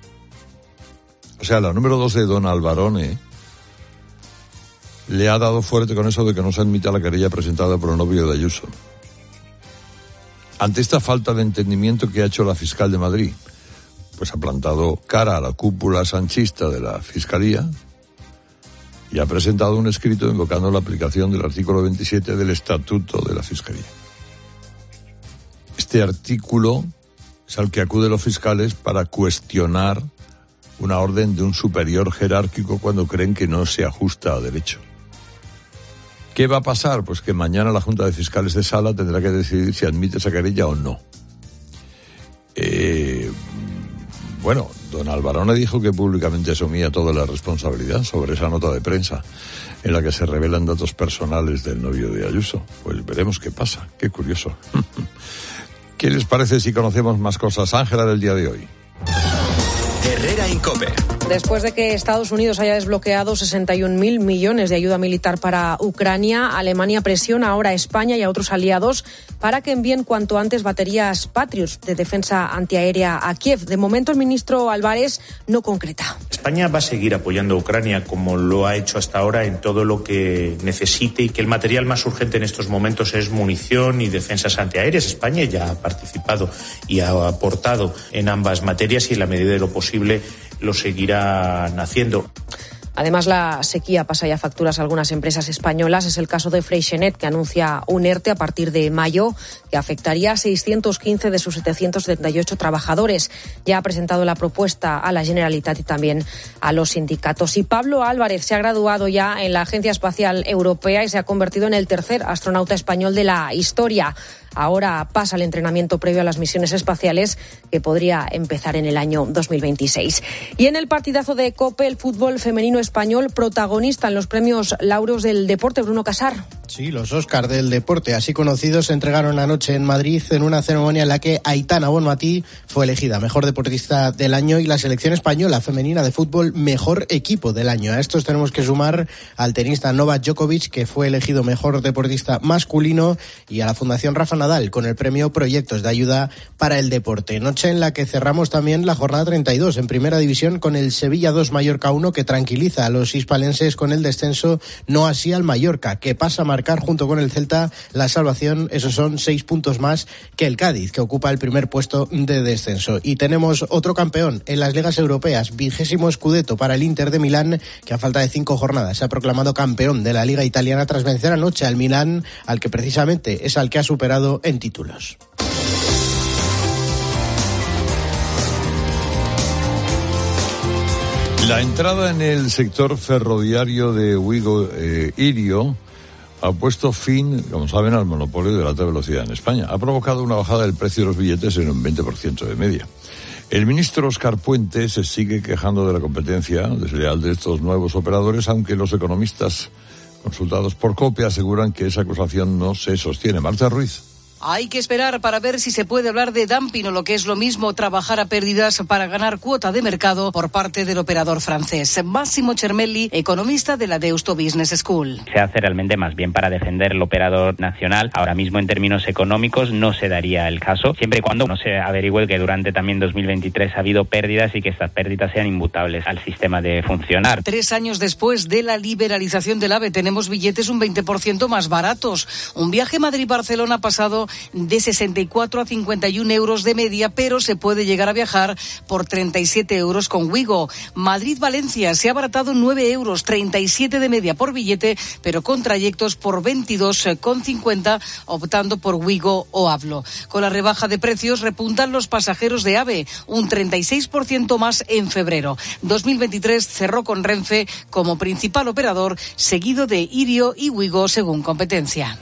O sea, la número dos de don Alvarone le ha dado fuerte con eso de que no se admita la querella presentada por el novio de Ayuso. Ante esta falta de entendimiento que ha hecho la fiscal de Madrid, pues ha plantado cara a la cúpula sanchista de la Fiscalía y ha presentado un escrito invocando la aplicación del artículo veintisiete del Estatuto de la Fiscalía. Este artículo es al que acuden los fiscales para cuestionar una orden de un superior jerárquico cuando creen que no se ajusta a derecho. ¿Qué va a pasar? Pues que mañana la Junta de Fiscales de Sala tendrá que decidir si admite esa querella o no. Eh... Bueno, don Alvarone dijo que públicamente asumía toda la responsabilidad sobre esa nota de prensa en la que se revelan datos personales del novio de Ayuso. Pues veremos qué pasa. Qué curioso. ¿Qué les parece si conocemos más cosas? Ángela, del día de hoy. Herrera Incope. Después de que Estados Unidos haya desbloqueado sesenta y un mil millones de ayuda militar para Ucrania, Alemania presiona ahora a España y a otros aliados para que envíen cuanto antes baterías Patriot de defensa antiaérea a Kiev. De momento, el ministro Álvarez no concreta. España va a seguir apoyando a Ucrania como lo ha hecho hasta ahora en todo lo que necesite y que el material más urgente en estos momentos es munición y defensas antiaéreas. España ya ha participado y ha aportado en ambas materias y en la medida de lo posible lo seguirán haciendo. Además, la sequía pasa ya facturas a algunas empresas españolas. Es el caso de Freixenet, que anuncia un ERTE a partir de mayo que afectaría a seiscientos quince de sus setecientos setenta y ocho trabajadores. Ya ha presentado la propuesta a la Generalitat y también a los sindicatos. Y Pablo Álvarez se ha graduado ya en la Agencia Espacial Europea y se ha convertido en el tercer astronauta español de la historia. Ahora pasa el entrenamiento previo a las misiones espaciales, que podría empezar en el año dos mil veintiséis. Y en el partidazo de COPE, el fútbol femenino español protagonista en los premios Laureos del deporte. Bruno Casar. Sí, los Óscar del deporte, así conocidos, se entregaron anoche en Madrid en una ceremonia en la que Aitana Bonmatí fue elegida mejor deportista del año y la selección española femenina de fútbol mejor equipo del año. A estos tenemos que sumar al tenista Novak Djokovic, que fue elegido mejor deportista masculino, y a la Fundación Rafa Nadal con el premio Proyectos de Ayuda para el Deporte. Noche en la que cerramos también la jornada treinta y dos en Primera División con el Sevilla dos Mallorca uno, que tranquiliza a los hispalenses con el descenso, no así al Mallorca, que pasa a marcar junto con el Celta la salvación. Esos son seis puntos más que el Cádiz, que ocupa el primer puesto de descenso. Y tenemos otro campeón en las ligas europeas, vigésimo Scudetto para el Inter de Milán, que a falta de cinco jornadas se ha proclamado campeón de la Liga Italiana tras vencer anoche al Milán, al que precisamente es al que ha superado en títulos. La entrada en el sector ferroviario de Wigo eh, Irio ha puesto fin, como saben, al monopolio de la alta velocidad en España. Ha provocado una bajada del precio de los billetes en un veinte por ciento de media. El ministro Óscar Puente se sigue quejando de la competencia desleal de estos nuevos operadores, aunque los economistas consultados por COPE aseguran que esa acusación no se sostiene. Marta Ruiz. Hay que esperar para ver si se puede hablar de dumping o, lo que es lo mismo, trabajar a pérdidas para ganar cuota de mercado por parte del operador francés. Massimo Cermelli, economista de la Deusto Business School. Se hace realmente más bien para defender el operador nacional. Ahora mismo, en términos económicos, no se daría el caso, siempre y cuando no se averigüe que durante también dos mil veintitrés ha habido pérdidas y que estas pérdidas sean imputables al sistema de funcionar. Tres años después de la liberalización del AVE, tenemos billetes un veinte por ciento más baratos. Un viaje Madrid-Barcelona ha pasado de sesenta y cuatro a cincuenta y un euros de media, pero se puede llegar a viajar por treinta y siete euros con Wigo. Madrid-Valencia se ha abaratado nueve euros, treinta y siete de media por billete, pero con trayectos por veintidós con cincuenta, optando por Wigo o Avlo. Con la rebaja de precios repuntan los pasajeros de AVE, un treinta y seis por ciento más en febrero. dos mil veintitrés cerró con Renfe como principal operador, seguido de Irio y Wigo según competencia.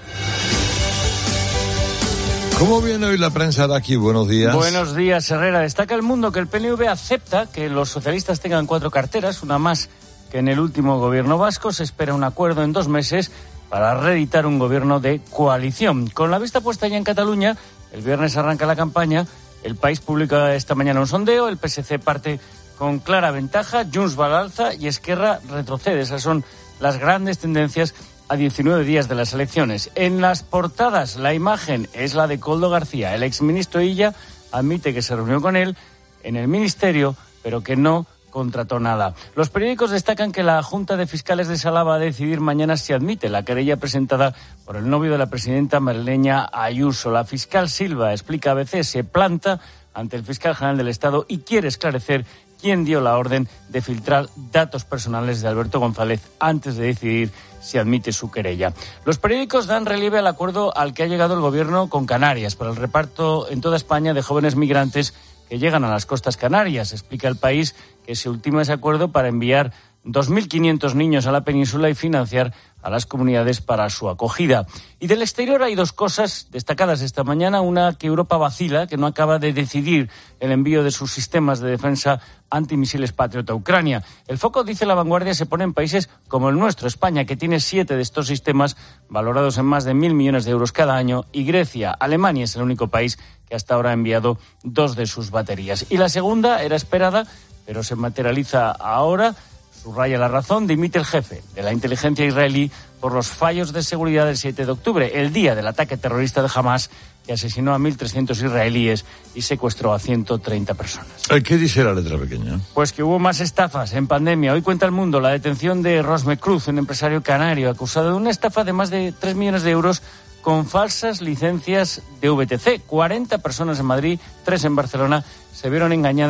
¿Cómo viene hoy la prensa de aquí? Buenos días. Buenos días, Herrera. Destaca El Mundo que el P N V acepta que los socialistas tengan cuatro carteras, una más que en el último gobierno vasco. Se espera un acuerdo en dos meses para reeditar un gobierno de coalición. Con la vista puesta ya en Cataluña, el viernes arranca la campaña. El País publica esta mañana un sondeo. El P S C parte con clara ventaja. Junts va al alza y Esquerra retrocede. Esas son las grandes tendencias a diecinueve días de las elecciones. En las portadas, la imagen es la de Koldo García. El exministro Illa admite que se reunió con él en el ministerio, pero que no contrató nada. Los periódicos destacan que la Junta de Fiscales de Sala va a decidir mañana si admite la querella presentada por el novio de la presidenta madrileña Ayuso. La fiscal Silva, explica A B C, se planta ante el fiscal general del Estado y quiere esclarecer quién dio la orden de filtrar datos personales de Alberto González antes de decidir si admite su querella. Los periódicos dan relieve al acuerdo al que ha llegado el gobierno con Canarias para el reparto en toda España de jóvenes migrantes que llegan a las costas canarias. Explica El País que se ultima ese acuerdo para enviar dos mil quinientos niños a la península y financiar a las comunidades para su acogida. Y del exterior hay dos cosas destacadas esta mañana. Una, que Europa vacila, que no acaba de decidir el envío de sus sistemas de defensa antimisiles Patriot a Ucrania. El foco, dice La Vanguardia, se pone en países como el nuestro, España, que tiene siete de estos sistemas valorados en más de mil millones de euros cada año, y Grecia. Alemania es el único país que hasta ahora ha enviado dos de sus baterías. Y la segunda era esperada, pero se materializa ahora. Subraya La Razón, dimite el jefe de la inteligencia israelí por los fallos de seguridad del siete de octubre, el día del ataque terrorista de Hamas, que asesinó a mil trescientos israelíes y secuestró a ciento treinta personas. ¿Qué dice la letra pequeña? Pues que hubo más estafas en pandemia. Hoy cuenta El Mundo la detención de Rosme Cruz, un empresario canario acusado de una estafa de más de tres millones de euros con falsas licencias de V T C. cuarenta personas en Madrid, tres en Barcelona, se vieron engañadas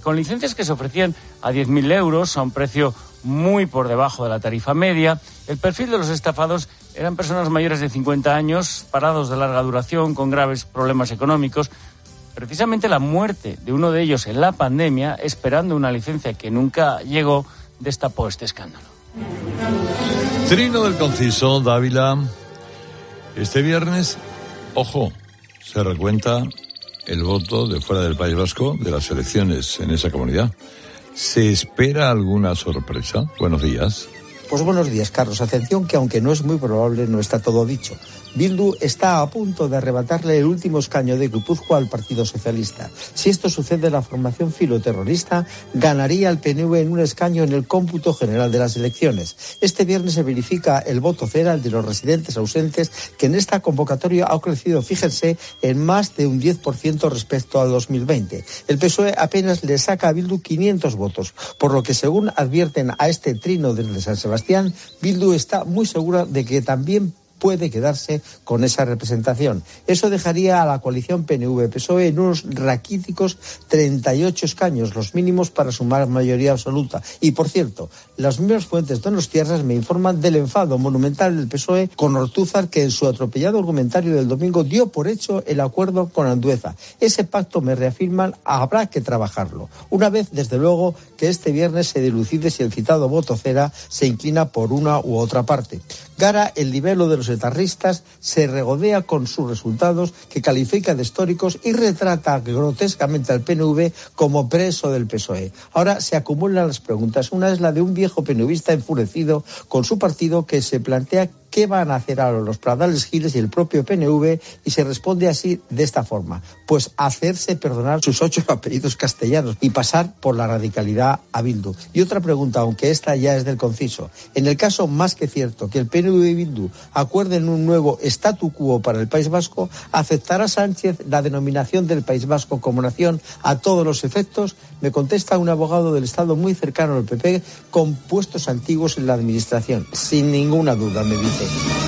con licencias que se ofrecían a diez mil euros, a un precio muy por debajo de la tarifa media. El perfil de los estafados eran personas mayores de cincuenta años, parados de larga duración, con graves problemas económicos. Precisamente la muerte de uno de ellos en la pandemia, esperando una licencia que nunca llegó, destapó este escándalo. Trino del Conciso, Dávila. Este viernes, ojo, se recuenta el voto de fuera del País Vasco de las elecciones en esa comunidad. ¿Se espera alguna sorpresa? Buenos días. Pues buenos días, Carlos. Atención que aunque no es muy probable, no está todo dicho. Bildu está a punto de arrebatarle el último escaño de Guipúzcoa al Partido Socialista. Si esto sucede, la formación filoterrorista ganaría al P N V en un escaño en el cómputo general de las elecciones. Este viernes se verifica el voto cera, el de los residentes ausentes, que en esta convocatoria ha crecido, fíjense, en más de un diez por ciento respecto al dos mil veinte. El P S O E apenas le saca a Bildu quinientos votos, por lo que según advierten a este trino desde San Sebastián, Bildu está muy segura de que también puede quedarse con esa representación. Eso dejaría a la coalición P N V P S O E en unos raquíticos treinta y ocho escaños, los mínimos para sumar mayoría absoluta. Y, por cierto, las mismas fuentes donostiarras me informan del enfado monumental del P S O E con Ortúzar, que en su atropellado argumentario del domingo dio por hecho el acuerdo con Andueza. Ese pacto, me reafirman, habrá que trabajarlo. Una vez, desde luego, que este viernes se dilucide si el citado voto cera se inclina por una u otra parte. Gara, el libelo de los etarristas, se regodea con sus resultados, que califica de históricos y retrata grotescamente al P N V como preso del P S O E. Ahora se acumulan las preguntas. Una es la de un viejo penuvista enfurecido con su partido, que se plantea qué van a hacer ahora los Pradales Giles y el propio P N V, y se responde así, de esta forma: pues hacerse perdonar sus ocho apellidos castellanos y pasar por la radicalidad a Bildu. Y otra pregunta, aunque esta ya es del Conciso: en el caso más que cierto que el P N V y Bildu acuerden un nuevo statu quo para el País Vasco, ¿aceptará Sánchez la denominación del País Vasco como nación a todos los efectos? Me contesta un abogado del Estado muy cercano al P P, con puestos antiguos en la administración. Sin ninguna duda, me dice.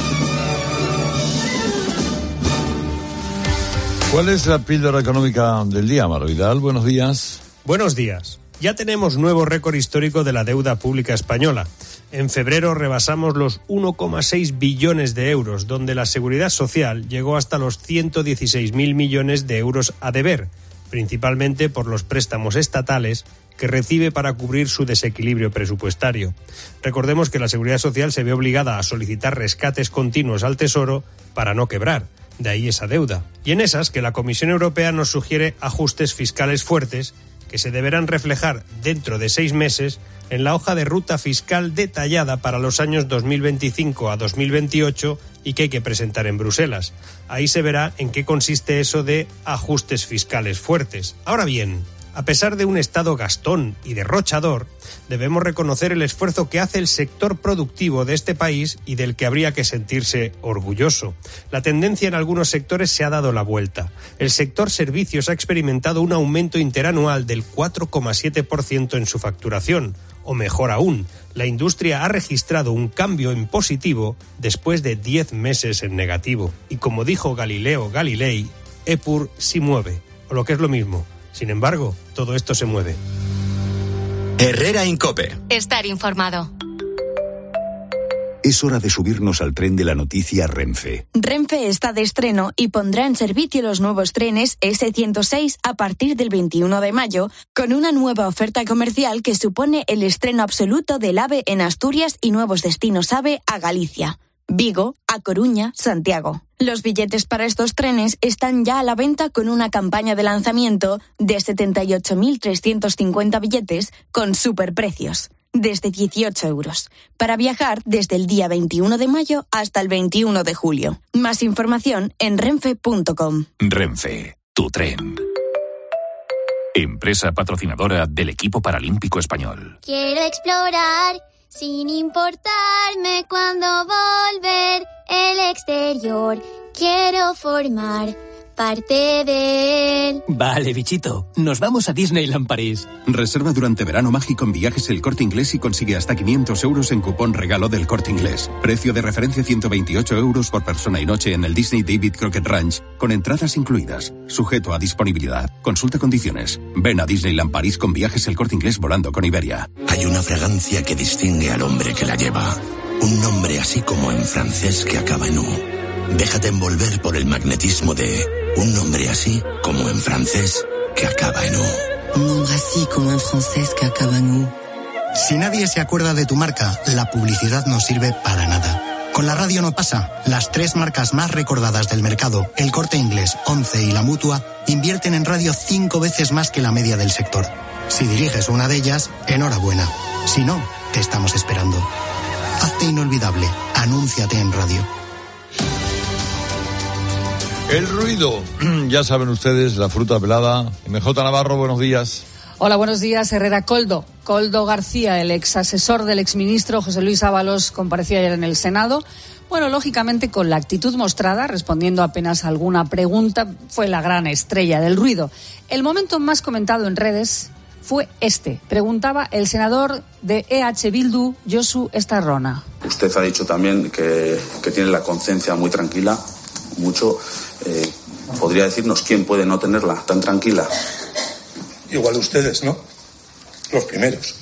¿Cuál es la píldora económica del día, Maro Vidal? Buenos días. Buenos días. Ya tenemos nuevo récord histórico de la deuda pública española. En febrero rebasamos los uno coma seis billones de euros, donde la Seguridad Social llegó hasta los ciento dieciséis mil millones de euros a deber, principalmente por los préstamos estatales que recibe para cubrir su desequilibrio presupuestario. Recordemos que la Seguridad Social se ve obligada a solicitar rescates continuos al Tesoro para no quebrar, de ahí esa deuda. Y en esas que la Comisión Europea nos sugiere ajustes fiscales fuertes que se deberán reflejar dentro de seis meses en la hoja de ruta fiscal detallada para los años dos mil veinticinco a dos mil veintiocho y que hay que presentar en Bruselas. Ahí se verá en qué consiste eso de ajustes fiscales fuertes. Ahora bien, a pesar de un Estado gastón y derrochador, debemos reconocer el esfuerzo que hace el sector productivo de este país y del que habría que sentirse orgulloso. La tendencia en algunos sectores se ha dado la vuelta. El sector servicios ha experimentado un aumento interanual del cuatro coma siete por ciento en su facturación. O mejor aún, la industria ha registrado un cambio en positivo después de diez meses en negativo. Y como dijo Galileo Galilei, Epur si mueve, o lo que es lo mismo. Sin embargo, todo esto se mueve. Herrera Incope. Estar informado. Es hora de subirnos al tren de la noticia Renfe. Renfe está de estreno y pondrá en servicio los nuevos trenes ese ciento seis a partir del veintiuno de mayo, con una nueva oferta comercial que supone el estreno absoluto del AVE en Asturias y nuevos destinos AVE a Galicia, Vigo, A Coruña, Santiago. Los billetes para estos trenes están ya a la venta con una campaña de lanzamiento de setenta y ocho mil trescientos cincuenta billetes con superprecios, desde dieciocho euros, para viajar desde el día veintiuno de mayo hasta el veintiuno de julio. Más información en renfe punto com. Renfe, tu tren. Empresa patrocinadora del equipo paralímpico español. Quiero explorar sin importarme cuándo volver el exterior. Quiero formar parte de él. Vale, bichito, nos vamos a Disneyland París. Reserva durante verano mágico en Viajes El Corte Inglés y consigue hasta quinientos euros en cupón regalo del Corte Inglés. Precio de referencia ciento veintiocho euros por persona y noche en el Disney David Crockett Ranch, con entradas incluidas. Sujeto a disponibilidad. Consulta condiciones. Ven a Disneyland París con Viajes El Corte Inglés volando con Iberia. Hay una fragancia que distingue al hombre que la lleva. Un nombre así como en francés que acaba en U. Déjate envolver por el magnetismo de un nombre así como en francés que acaba en U. Un nombre así como en francés que acaba en U. Si nadie se acuerda de tu marca, la publicidad no sirve para nada. Con la radio no pasa. Las tres marcas más recordadas del mercado, El Corte Inglés, Once y La Mutua, invierten en radio cinco veces más que la media del sector. Si diriges una de ellas, enhorabuena. Si no, te estamos esperando. Hazte inolvidable. Anúnciate en radio. El ruido, ya saben ustedes, la fruta pelada. M J Navarro, buenos días. Hola, buenos días, Herrera. Coldo. Coldo García, el ex asesor del exministro José Luis Ábalos, comparecía ayer en el Senado. Bueno, lógicamente con la actitud mostrada, respondiendo apenas a alguna pregunta, fue la gran estrella del ruido. El momento más comentado en redes fue este. Preguntaba el senador de E H Bildu, Josu Estarrona. Usted ha dicho también que, que tiene la conciencia muy tranquila, mucho. Eh, ¿Podría decirnos quién puede no tenerla tan tranquila? Igual ustedes, ¿no? Los primeros.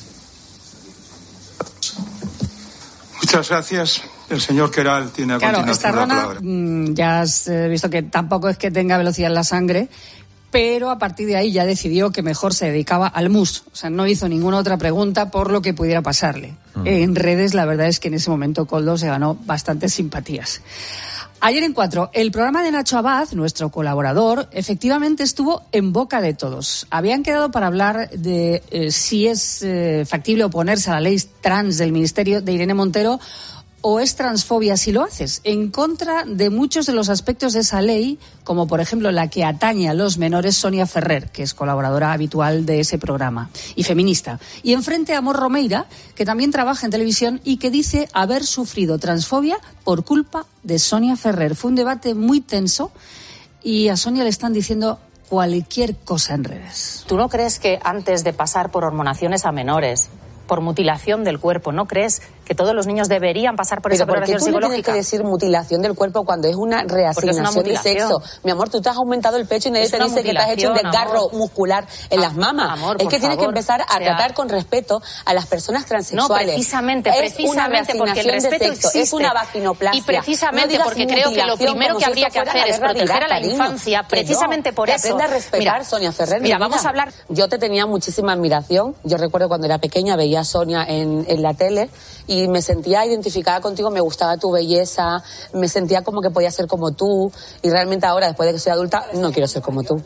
Muchas gracias. El señor Queralt tiene a claro, continuación la palabra. Mmm, ya has eh, visto que tampoco es que tenga velocidad en la sangre, pero a partir de ahí ya decidió que mejor se dedicaba al mus. O sea, no hizo ninguna otra pregunta por lo que pudiera pasarle. Mm. En redes, la verdad es que en ese momento Coldo se ganó bastantes simpatías. Ayer en Cuatro, el programa de Nacho Abad, nuestro colaborador, efectivamente estuvo en boca de todos. Habían quedado para hablar de eh, si es eh, factible oponerse a la ley trans del Ministerio de Irene Montero o es transfobia si lo haces, en contra de muchos de los aspectos de esa ley, como por ejemplo la que atañe a los menores, Sonia Ferrer, que es colaboradora habitual de ese programa, y feminista. Y enfrente a Amor Romeira, que también trabaja en televisión y que dice haber sufrido transfobia por culpa de Sonia Ferrer. Fue un debate muy tenso y a Sonia le están diciendo cualquier cosa en redes. ¿Tú no crees que antes de pasar por hormonaciones a menores, por mutilación del cuerpo, ¿no crees que todos los niños deberían pasar por esa valoración psicológica? Tienes que decir mutilación del cuerpo cuando es una reasignación de sexo. Mi amor, tú te has aumentado el pecho y nadie te dice que te has hecho un desgarro amor. muscular en ah, las mamas. Amor, es que tienes que empezar a o sea, tratar con respeto a las personas transexuales. No, precisamente, es precisamente porque el respeto existe. Es una vaginoplastia. Y precisamente no porque creo que lo primero que habría que hacer es proteger a la infancia, precisamente por eso. Aprende a respetar, Sonia Ferrer. Mira, vamos a hablar. Yo te tenía muchísima admiración. Yo recuerdo cuando era pequeña, veía a Sonia en, en la tele y me sentía identificada contigo, me gustaba tu belleza, me sentía como que podía ser como tú y realmente ahora, después de que soy adulta, no quiero ser como tú.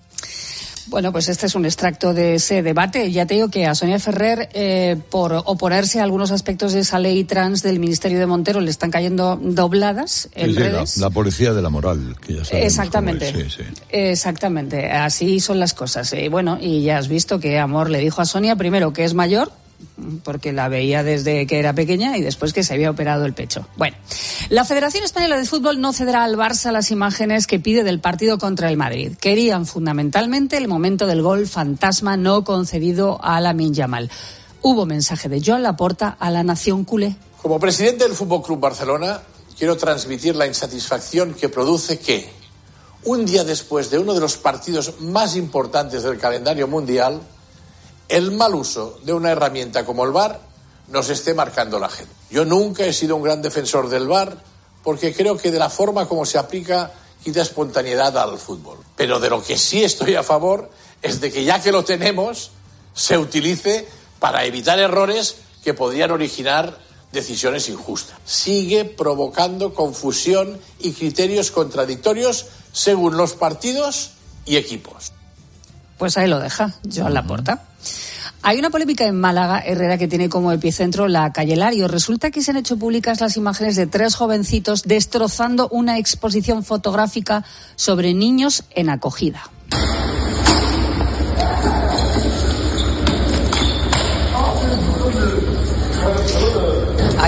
Bueno, pues este es un extracto de ese debate. Ya te digo que a Sonia Ferrer, eh, por oponerse a algunos aspectos de esa ley trans del Ministerio de Montero, le están cayendo dobladas en sí, redes. Sí, la, la policía de la moral, que ya sabemos. Exactamente. Sí, sí. Exactamente. Así son las cosas. Y bueno, y ya has visto que Amor le dijo a Sonia, primero, que es mayor, porque la veía desde que era pequeña y después que se había operado el pecho. Bueno, la Federación Española de Fútbol no cederá al Barça las imágenes que pide del partido contra el Madrid. Querían fundamentalmente el momento del gol fantasma no concedido a Lamine Yamal. Hubo mensaje de Joan Laporta a la nación culé. Como presidente del Fútbol Club Barcelona, quiero transmitir la insatisfacción que produce que, un día después de uno de los partidos más importantes del calendario mundial, el mal uso de una herramienta como el V A R nos esté marcando la agenda. Yo nunca he sido un gran defensor del V A R porque creo que de la forma como se aplica quita espontaneidad al fútbol. Pero de lo que sí estoy a favor es de que ya que lo tenemos, se utilice para evitar errores que podrían originar decisiones injustas. Sigue provocando confusión y criterios contradictorios según los partidos y equipos. Pues ahí lo deja Joan Laporta. Hay una polémica en Málaga, Herrera, que tiene como epicentro la calle Lario. Resulta que se han hecho públicas las imágenes de tres jovencitos destrozando una exposición fotográfica sobre niños en acogida.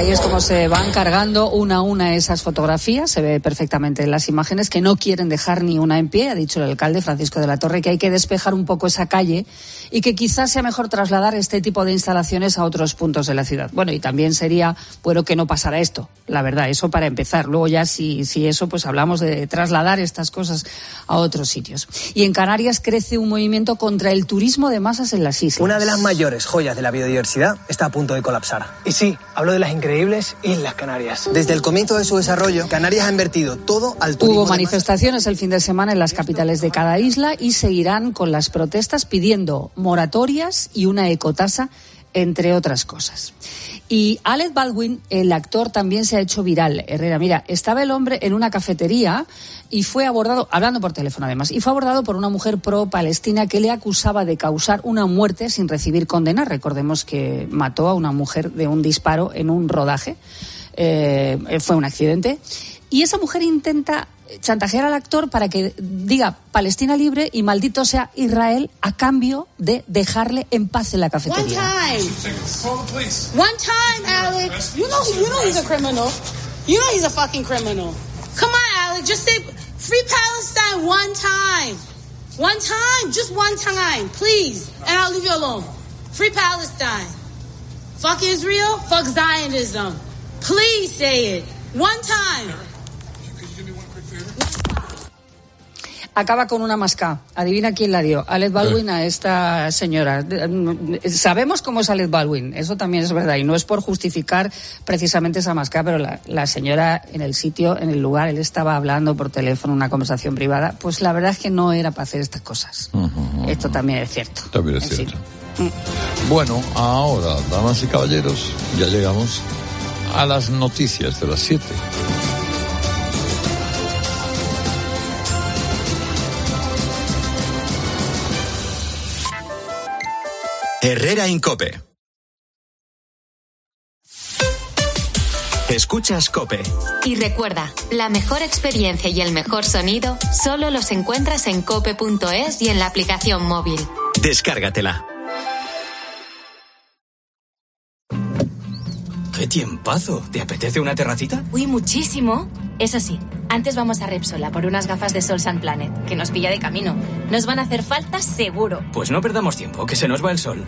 Ahí es como se van cargando una a una esas fotografías, se ve perfectamente en las imágenes, que no quieren dejar ni una en pie. Ha dicho el alcalde Francisco de la Torre que hay que despejar un poco esa calle y que quizás sea mejor trasladar este tipo de instalaciones a otros puntos de la ciudad. Bueno, y también sería bueno que no pasara esto, la verdad, eso para empezar. Luego ya si, si eso, pues hablamos de trasladar estas cosas a otros sitios. Y en Canarias crece un movimiento contra el turismo de masas en las islas. Una de las mayores joyas de la biodiversidad está a punto de colapsar. Y sí, hablo de las increíbles Islas Canarias. Desde el comienzo de su desarrollo, Canarias ha invertido todo al turismo. Hubo manifestaciones el fin de semana en las capitales de cada isla y seguirán con las protestas pidiendo moratorias y una ecotasa, entre otras cosas. Y Alec Baldwin, el actor, también se ha hecho viral. Herrera, mira, estaba el hombre en una cafetería y fue abordado, hablando por teléfono además, y fue abordado por una mujer pro-palestina que le acusaba de causar una muerte sin recibir condena. Recordemos que mató a una mujer de un disparo en un rodaje. Eh, fue un accidente. Y esa mujer intenta chantajear al actor para que diga Palestina libre y maldito sea Israel a cambio de dejarle en paz en la cafetería. One time. One time, Alex. You know, you know he's a criminal. You know he's a fucking criminal. Come on, Alex. Just say free Palestine one time. One time. Just one time, please. And I'll leave you alone. Free Palestine. Fuck Israel. Fuck Zionism. Please say it. One time. Acaba con una mascá. Adivina quién la dio. Alec Baldwin a esta señora. Sabemos cómo es Alec Baldwin, eso también es verdad. Y no es por justificar precisamente esa mascá, pero la, la señora en el sitio, en el lugar, él estaba hablando por teléfono, una conversación privada. Pues la verdad es que no era para hacer estas cosas. Uh-huh, uh-huh. Esto también es cierto. También es cierto. Sí. Bueno, ahora, damas y caballeros, ya llegamos a las noticias de las siete. Herrera en COPE. Escuchas COPE. Y recuerda, la mejor experiencia y el mejor sonido solo los encuentras en cope punto es y en la aplicación móvil. Descárgatela. ¡Qué tiempazo! ¿Te apetece una terracita? Uy, muchísimo. Eso sí, antes vamos a Repsol a por unas gafas de sol Sun Planet, que nos pilla de camino. Nos van a hacer falta seguro. Pues no perdamos tiempo, que se nos va el sol.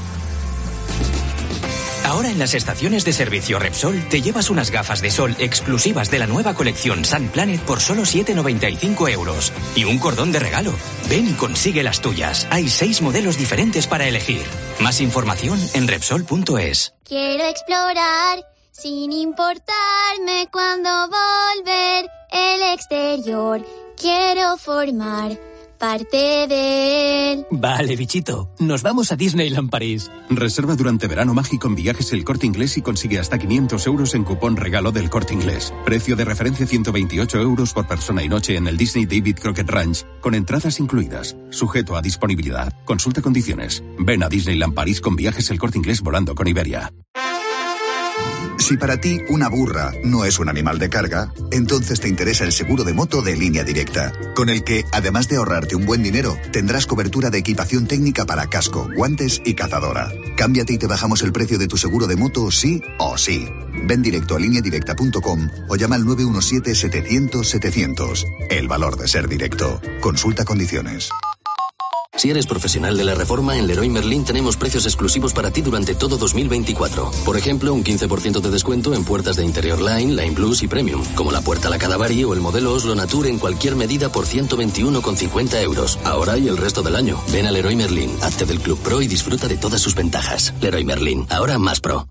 Ahora en las estaciones de servicio Repsol te llevas unas gafas de sol exclusivas de la nueva colección Sun Planet por solo siete noventa y cinco euros. Y un cordón de regalo. Ven y consigue las tuyas. Hay seis modelos diferentes para elegir. Más información en Repsol punto es. Quiero explorar sin importarme cuándo volver el exterior. Quiero formar parte de él. Vale, bichito. Nos vamos a Disneyland París. Reserva durante verano mágico en Viajes El Corte Inglés y consigue hasta quinientos euros en cupón regalo del Corte Inglés. Precio de referencia ciento veintiocho euros por persona y noche en el Disney David Crockett Ranch, con entradas incluidas. Sujeto a disponibilidad. Consulta condiciones. Ven a Disneyland París con Viajes El Corte Inglés volando con Iberia. Si para ti una burra no es un animal de carga, entonces te interesa el seguro de moto de Línea Directa, con el que, además de ahorrarte un buen dinero, tendrás cobertura de equipación técnica para casco, guantes y cazadora. Cámbiate y te bajamos el precio de tu seguro de moto sí o sí. Ven directo a línea directa punto com o llama al nueve uno siete, setecientos, setecientos. El valor de ser directo. Consulta condiciones. Si eres profesional de la reforma, en Leroy Merlin tenemos precios exclusivos para ti durante todo dos mil veinticuatro. Por ejemplo, un quince por ciento de descuento en puertas de interior Line, Line Plus y Premium, como la puerta La Cadavari o el modelo Oslo Nature en cualquier medida por ciento veintiuno con cincuenta euros. Ahora y el resto del año. Ven a Leroy Merlin, hazte del Club Pro y disfruta de todas sus ventajas. Leroy Merlin, ahora más pro.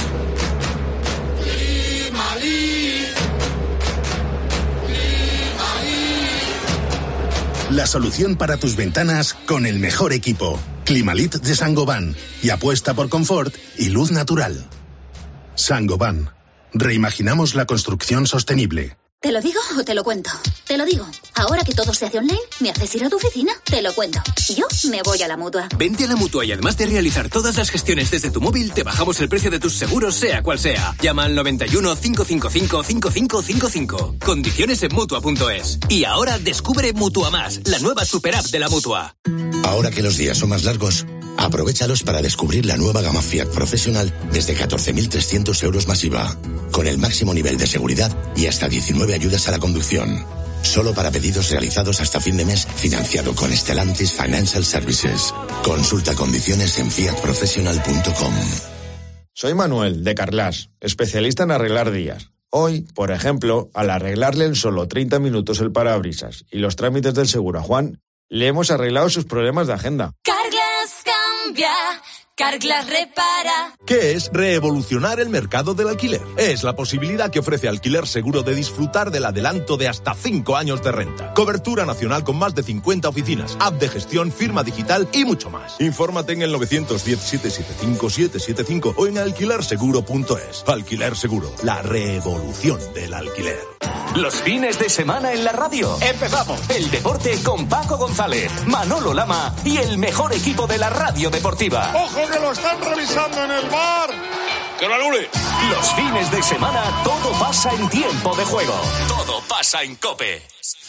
La solución para tus ventanas con el mejor equipo. Climalit de Saint-Gobain. Y apuesta por confort y luz natural. Saint-Gobain. Reimaginamos la construcción sostenible. ¿Te lo digo o te lo cuento? Te lo digo. Ahora que todo se hace online, ¿me haces ir a tu oficina? Te lo cuento. Yo me voy a la Mutua. Vente a la Mutua y además de realizar todas las gestiones desde tu móvil, te bajamos el precio de tus seguros, sea cual sea. Llama al noventa y uno, cinco cinco cinco, cinco cinco cinco cinco. Condiciones en Mutua punto es. Y ahora descubre Mutua Más, la nueva super app de la Mutua. Ahora que los días son más largos, Aprovéchalos para descubrir la nueva gama Fiat Professional desde catorce mil trescientos euros más I V A, con el máximo nivel de seguridad y hasta diecinueve ayudas a la conducción. Solo para pedidos realizados hasta fin de mes, financiado con Stellantis Financial Services. Consulta condiciones en fiat professional punto com. Soy Manuel, de Carglass, especialista en arreglar días. Hoy, por ejemplo, al arreglarle en solo treinta minutos el parabrisas y los trámites del seguro a Juan, le hemos arreglado sus problemas de agenda. Carglass cambia, Carglass repara. ¿Qué es revolucionar el mercado del alquiler? Es la posibilidad que ofrece Alquiler Seguro de disfrutar del adelanto de hasta cinco años de renta. Cobertura nacional con más de cincuenta oficinas, app de gestión, firma digital y mucho más. Infórmate en el nueve uno cero, siete siete cinco, siete siete cinco o en alquiler seguro punto es. Alquiler Seguro, la revolución del alquiler. Los fines de semana en la radio. Empezamos el deporte con Paco González, Manolo Lama y el mejor equipo de la radio deportiva. ¡Ojo que lo están revisando en el bar! ¡Que lo anule! Los fines de semana todo pasa en tiempo de juego. Todo pasa en COPE.